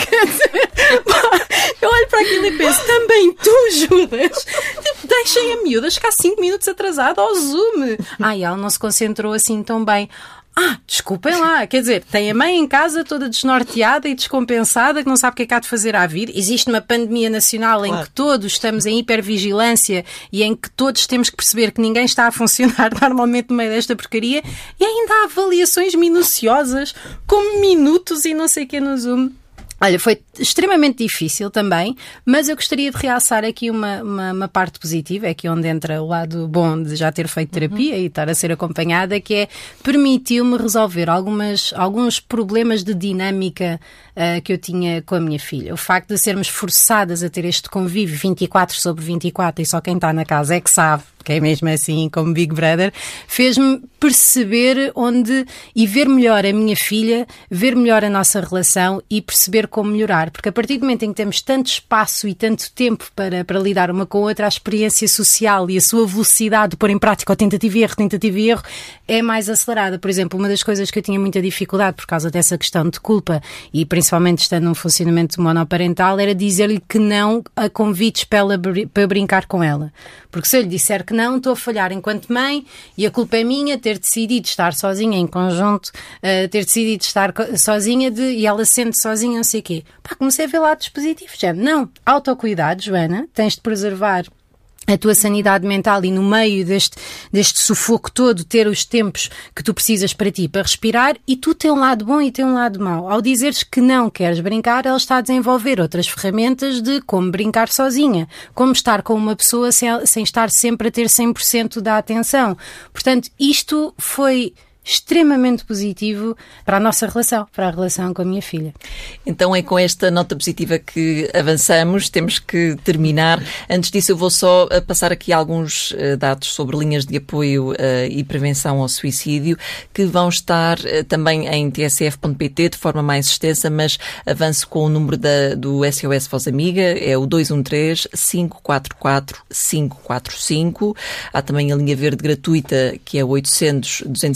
Eu olho para aquilo e penso, também tu, Judas? Tipo, deixem a miúda chegar cinco minutos atrasada ao Zoom. Ai, ela não se concentrou assim tão bem. Ah, desculpem lá, quer dizer, tem a mãe em casa toda desnorteada e descompensada, que não sabe o que é que há de fazer à vida. Existe uma pandemia nacional em claro. que todos estamos em hipervigilância e em que todos temos que perceber que ninguém está a funcionar normalmente no meio desta porcaria, e ainda há avaliações minuciosas, com minutos e não sei o que no Zoom. Olha, foi extremamente difícil também, mas eu gostaria de realçar aqui uma, uma, uma parte positiva, é aqui onde entra o lado bom de já ter feito terapia uhum. e estar a ser acompanhada, que é, permitiu-me resolver algumas, alguns problemas de dinâmica uh, que eu tinha com a minha filha. O facto de sermos forçadas a ter este convívio vinte e quatro sobre vinte e quatro, e só quem está na casa é que sabe, que é mesmo assim como Big Brother, fez-me perceber onde e ver melhor a minha filha, ver melhor a nossa relação e perceber como melhorar, porque a partir do momento em que temos tanto espaço e tanto tempo para, para lidar uma com a outra, a experiência social e a sua velocidade de pôr em prática o tentativa e erro, tentativa e erro, é mais acelerada. Por exemplo, uma das coisas que eu tinha muita dificuldade por causa dessa questão de culpa, e principalmente estando num funcionamento monoparental, era dizer-lhe que não a convites para, ela, para brincar com ela. Porque se eu lhe disser que não, estou a falhar enquanto mãe e a culpa é minha ter decidido estar sozinha em conjunto, uh, ter decidido estar sozinha de, e ela sente sozinha, não sei o quê. Pá, comecei a ver lá dispositivos. Já, não, autocuidado, Joana, tens de preservar a tua sanidade mental e no meio deste, deste sufoco todo ter os tempos que tu precisas para ti, para respirar, e tu tem um lado bom e tem um lado mau. Ao dizeres que não queres brincar, ela está a desenvolver outras ferramentas de como brincar sozinha, como estar com uma pessoa sem, sem estar sempre a ter cem por cento da atenção. Portanto, isto foi extremamente positivo para a nossa relação, para a relação com a minha filha.
Então é com esta nota positiva que avançamos, temos que terminar. Antes disso eu vou só passar aqui alguns dados sobre linhas de apoio uh, e prevenção ao suicídio, que vão estar uh, também em t s f ponto p t de forma mais extensa, mas avanço com o número da, do S O S Voz Amiga, é o dois um três, cinco quatro quatro, cinco quatro cinco. Há também a linha verde gratuita, que é o oitocentos, duzentos e nove,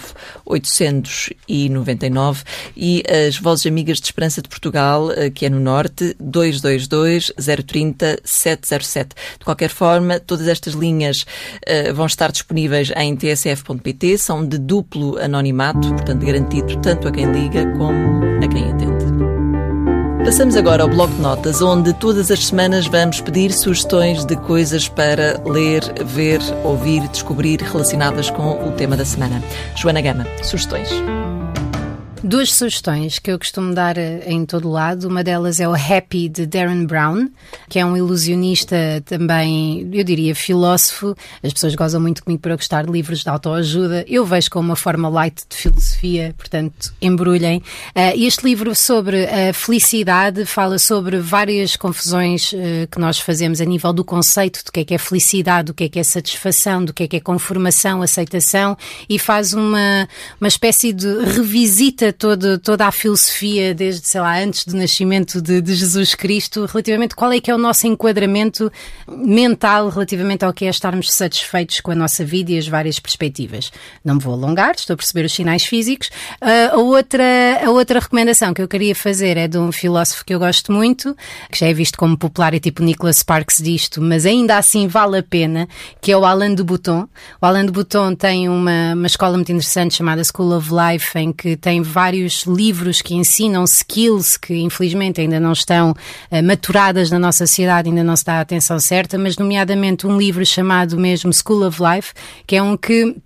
oitocentos e noventa e nove e as Vozes Amigas de Esperança de Portugal, que é no Norte, dois dois dois, zero três zero, sete zero sete. De qualquer forma, todas estas linhas uh, vão estar disponíveis em t s f ponto p t, são de duplo anonimato, portanto garantido tanto a quem liga como a quem atende. Passamos agora ao bloco de notas, onde todas as semanas vamos pedir sugestões de coisas para ler, ver, ouvir, descobrir relacionadas com o tema da semana. Joana Gama, sugestões.
Duas sugestões que eu costumo dar em todo lado. Uma delas é o Happy, de Darren Brown, que é um ilusionista também, eu diria, filósofo. As pessoas gozam muito comigo por eu gostar de livros de autoajuda. Eu vejo como uma forma light de filosofia, portanto, embrulhem. Uh, este livro sobre a felicidade fala sobre várias confusões uh, que nós fazemos a nível do conceito do que é que é felicidade, do que é que é satisfação, do que é que é conformação, aceitação, e faz uma, uma espécie de revisita Todo, toda a filosofia desde, sei lá, antes do nascimento de, de Jesus Cristo, relativamente qual é que é o nosso enquadramento mental relativamente ao que é estarmos satisfeitos com a nossa vida e as várias perspectivas. Não me vou alongar, estou a perceber os sinais físicos. Uh, a, outra, a outra recomendação que eu queria fazer é de um filósofo que eu gosto muito, que já é visto como popular e tipo Nicholas Sparks disto, mas ainda assim vale a pena, que é o Alain de Botton. O Alain de Botton tem uma, uma escola muito interessante chamada School of Life, em que tem vários vários livros que ensinam skills que infelizmente ainda não estão uh, maturadas na nossa sociedade, ainda não se dá a atenção certa, mas nomeadamente um livro chamado mesmo School of Life, que é um que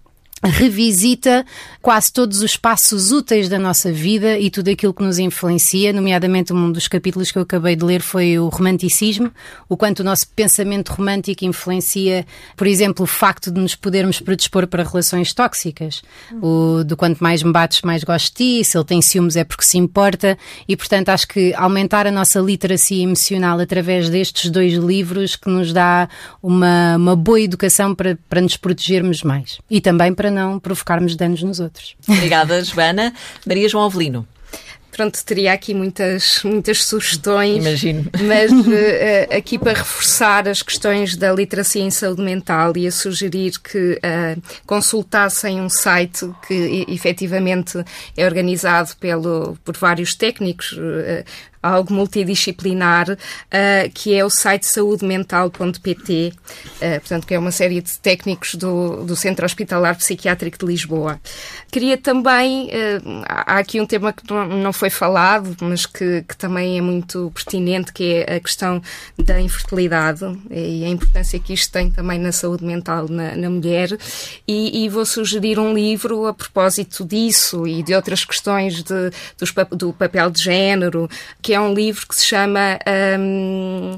revisita quase todos os passos úteis da nossa vida e tudo aquilo que nos influencia, nomeadamente um dos capítulos que eu acabei de ler foi o romanticismo, o quanto o nosso pensamento romântico influencia, por exemplo, o facto de nos podermos predispor para relações tóxicas, o do quanto mais me bates, mais gosto de ti, se ele tem ciúmes é porque se importa, e portanto acho que aumentar a nossa literacia emocional através destes dois livros que nos dá uma, uma boa educação para, para nos protegermos mais e também para não provocarmos danos nos outros.
Obrigada, Joana. Maria João Avelino.
Pronto, teria aqui muitas, muitas sugestões.
Imagino.
Mas uh, aqui para reforçar as questões da literacia em saúde mental, ia sugerir que uh, consultassem um site que e, efetivamente é organizado pelo, por vários técnicos, uh, algo multidisciplinar, uh, que é o site saúde mental ponto p t, uh, portanto, que é uma série de técnicos do, do Centro Hospitalar Psiquiátrico de Lisboa. Queria também, uh, há aqui um tema que não foi falado, mas que, que também é muito pertinente, que é a questão da infertilidade e a importância que isto tem também na saúde mental na, na mulher, e, e vou sugerir um livro a propósito disso e de outras questões de, dos, do papel de género, que é um livro que se chama um,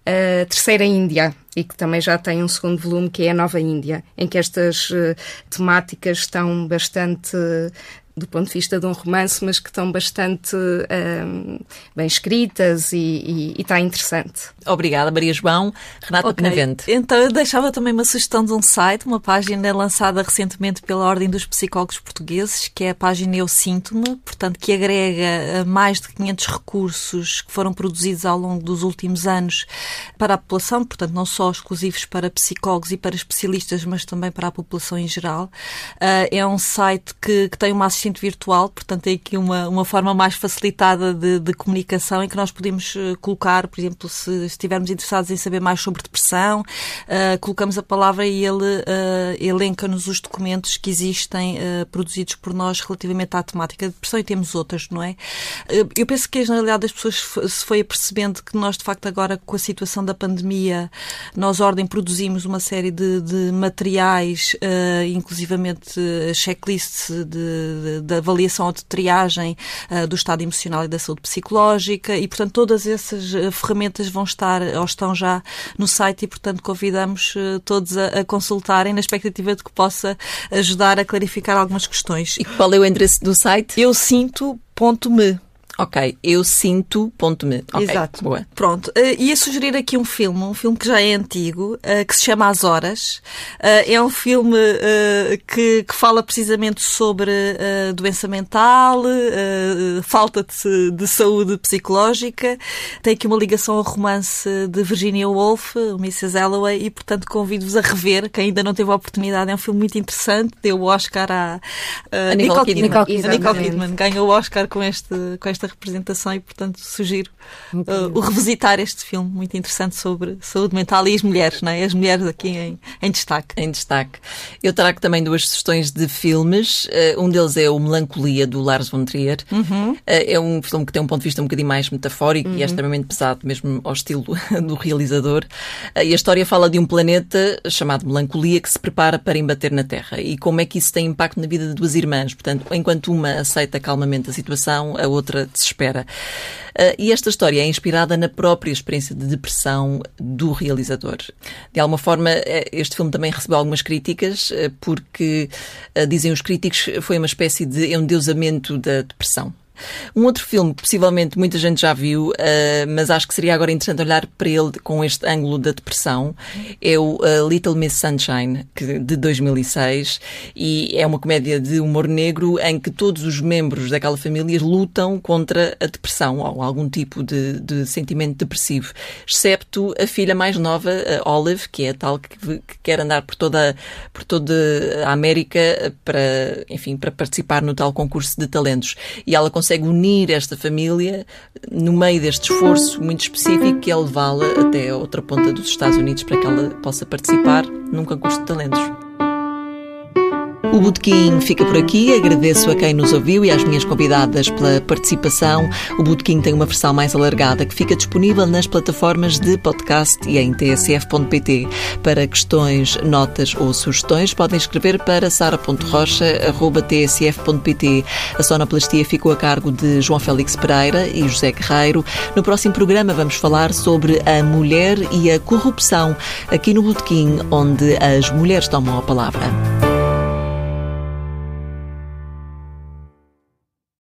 A Terceira Índia, e que também já tem um segundo volume, que é a Nova Índia, em que estas uh, temáticas estão bastante, uh, do ponto de vista de um romance, mas que estão bastante um, bem escritas, e, e, e está interessante.
Obrigada, Maria João. Renata
okay.
Penavente.
Então eu deixava também uma sugestão de um site, uma página lançada recentemente pela Ordem dos Psicólogos Portugueses, que é a página Eu Sinto-me, portanto, que agrega mais de quinhentos recursos que foram produzidos ao longo dos últimos anos para a população, portanto, não só exclusivos para psicólogos e para especialistas, mas também para a população em geral. Uh, é um site que, que tem uma assistente virtual, portanto, tem aqui uma, uma forma mais facilitada de, de comunicação, em que nós podemos uh, colocar, por exemplo, se estivermos interessados em saber mais sobre depressão, uh, colocamos a palavra e ele uh, elenca-nos os documentos que existem uh, produzidos por nós relativamente à temática de depressão, e temos outras, não é? Uh, eu penso que a generalidade das pessoas se foi apercebendo que nós, de facto, agora com a situação da pandemia, nós, Ordem, produzimos uma série de, de materiais, uh, inclusivamente checklists de, de, de avaliação ou de triagem uh, do estado emocional e da saúde psicológica, e, portanto, todas essas uh, ferramentas vão estar ou estão já no site, e, portanto, convidamos uh, todos a, a consultarem, na expectativa de que possa ajudar a clarificar algumas questões.
E qual é o endereço do site?
Eu sinto ponto me.
Ok, eu sinto.me. Okay,
exato.
Boa.
Pronto, uh, ia sugerir aqui um filme, um filme que já é antigo, uh, que se chama As Horas. Uh, é um filme uh, que, que fala precisamente sobre uh, doença mental, uh, falta de, de saúde psicológica. Tem aqui uma ligação ao romance de Virginia Woolf, o missus Dalloway, e portanto convido-vos a rever, quem ainda não teve a oportunidade. É um filme muito interessante, deu o Oscar à uh,
a Nicole Kidman.
Nicole Kidman.
Nicole
Nicole Kidman ganhou o Oscar com, este, com esta representação e portanto sugiro uh, o revisitar este filme muito interessante sobre saúde mental e as mulheres, não é? As mulheres aqui em, em destaque.
Em destaque. Eu trago também duas sugestões de filmes. Uh, um deles é o Melancolia, do Lars von Trier. Uhum. Uh, é um filme que tem um ponto de vista um bocadinho mais metafórico uhum. e é extremamente pesado, mesmo ao estilo do realizador. Uh, e a história fala de um planeta chamado Melancolia que se prepara para embater na Terra e como é que isso tem impacto na vida de duas irmãs. Portanto, enquanto uma aceita calmamente a situação, a outra desespera. Uh, e esta história é inspirada na própria experiência de depressão do realizador. De alguma forma, este filme também recebeu algumas críticas, uh, porque, uh, dizem os críticos, foi uma espécie de endeusamento da depressão. Um outro filme que possivelmente muita gente já viu, uh, mas acho que seria agora interessante olhar para ele com este ângulo da depressão, é o uh, Little Miss Sunshine, que, de dois mil e seis, e é uma comédia de humor negro em que todos os membros daquela família lutam contra a depressão ou algum tipo de, de sentimento depressivo, excepto a filha mais nova, a Olive, que é a tal que, que quer andar por toda, por toda a América para, enfim, para participar no tal concurso de talentos. E ela consegue unir esta família no meio deste esforço muito específico que é levá-la até a outra ponta dos Estados Unidos para que ela possa participar num concurso de talentos. O Botequim fica por aqui. Agradeço a quem nos ouviu e às minhas convidadas pela participação. O Botequim tem uma versão mais alargada que fica disponível nas plataformas de podcast e em t s f ponto p t. Para questões, notas ou sugestões, podem escrever para sara ponto rocha arroba t s f ponto p t. A sonoplastia ficou a cargo de João Félix Pereira e José Guerreiro. No próximo programa vamos falar sobre a mulher e a corrupção, aqui no Botequim, onde as mulheres tomam a palavra.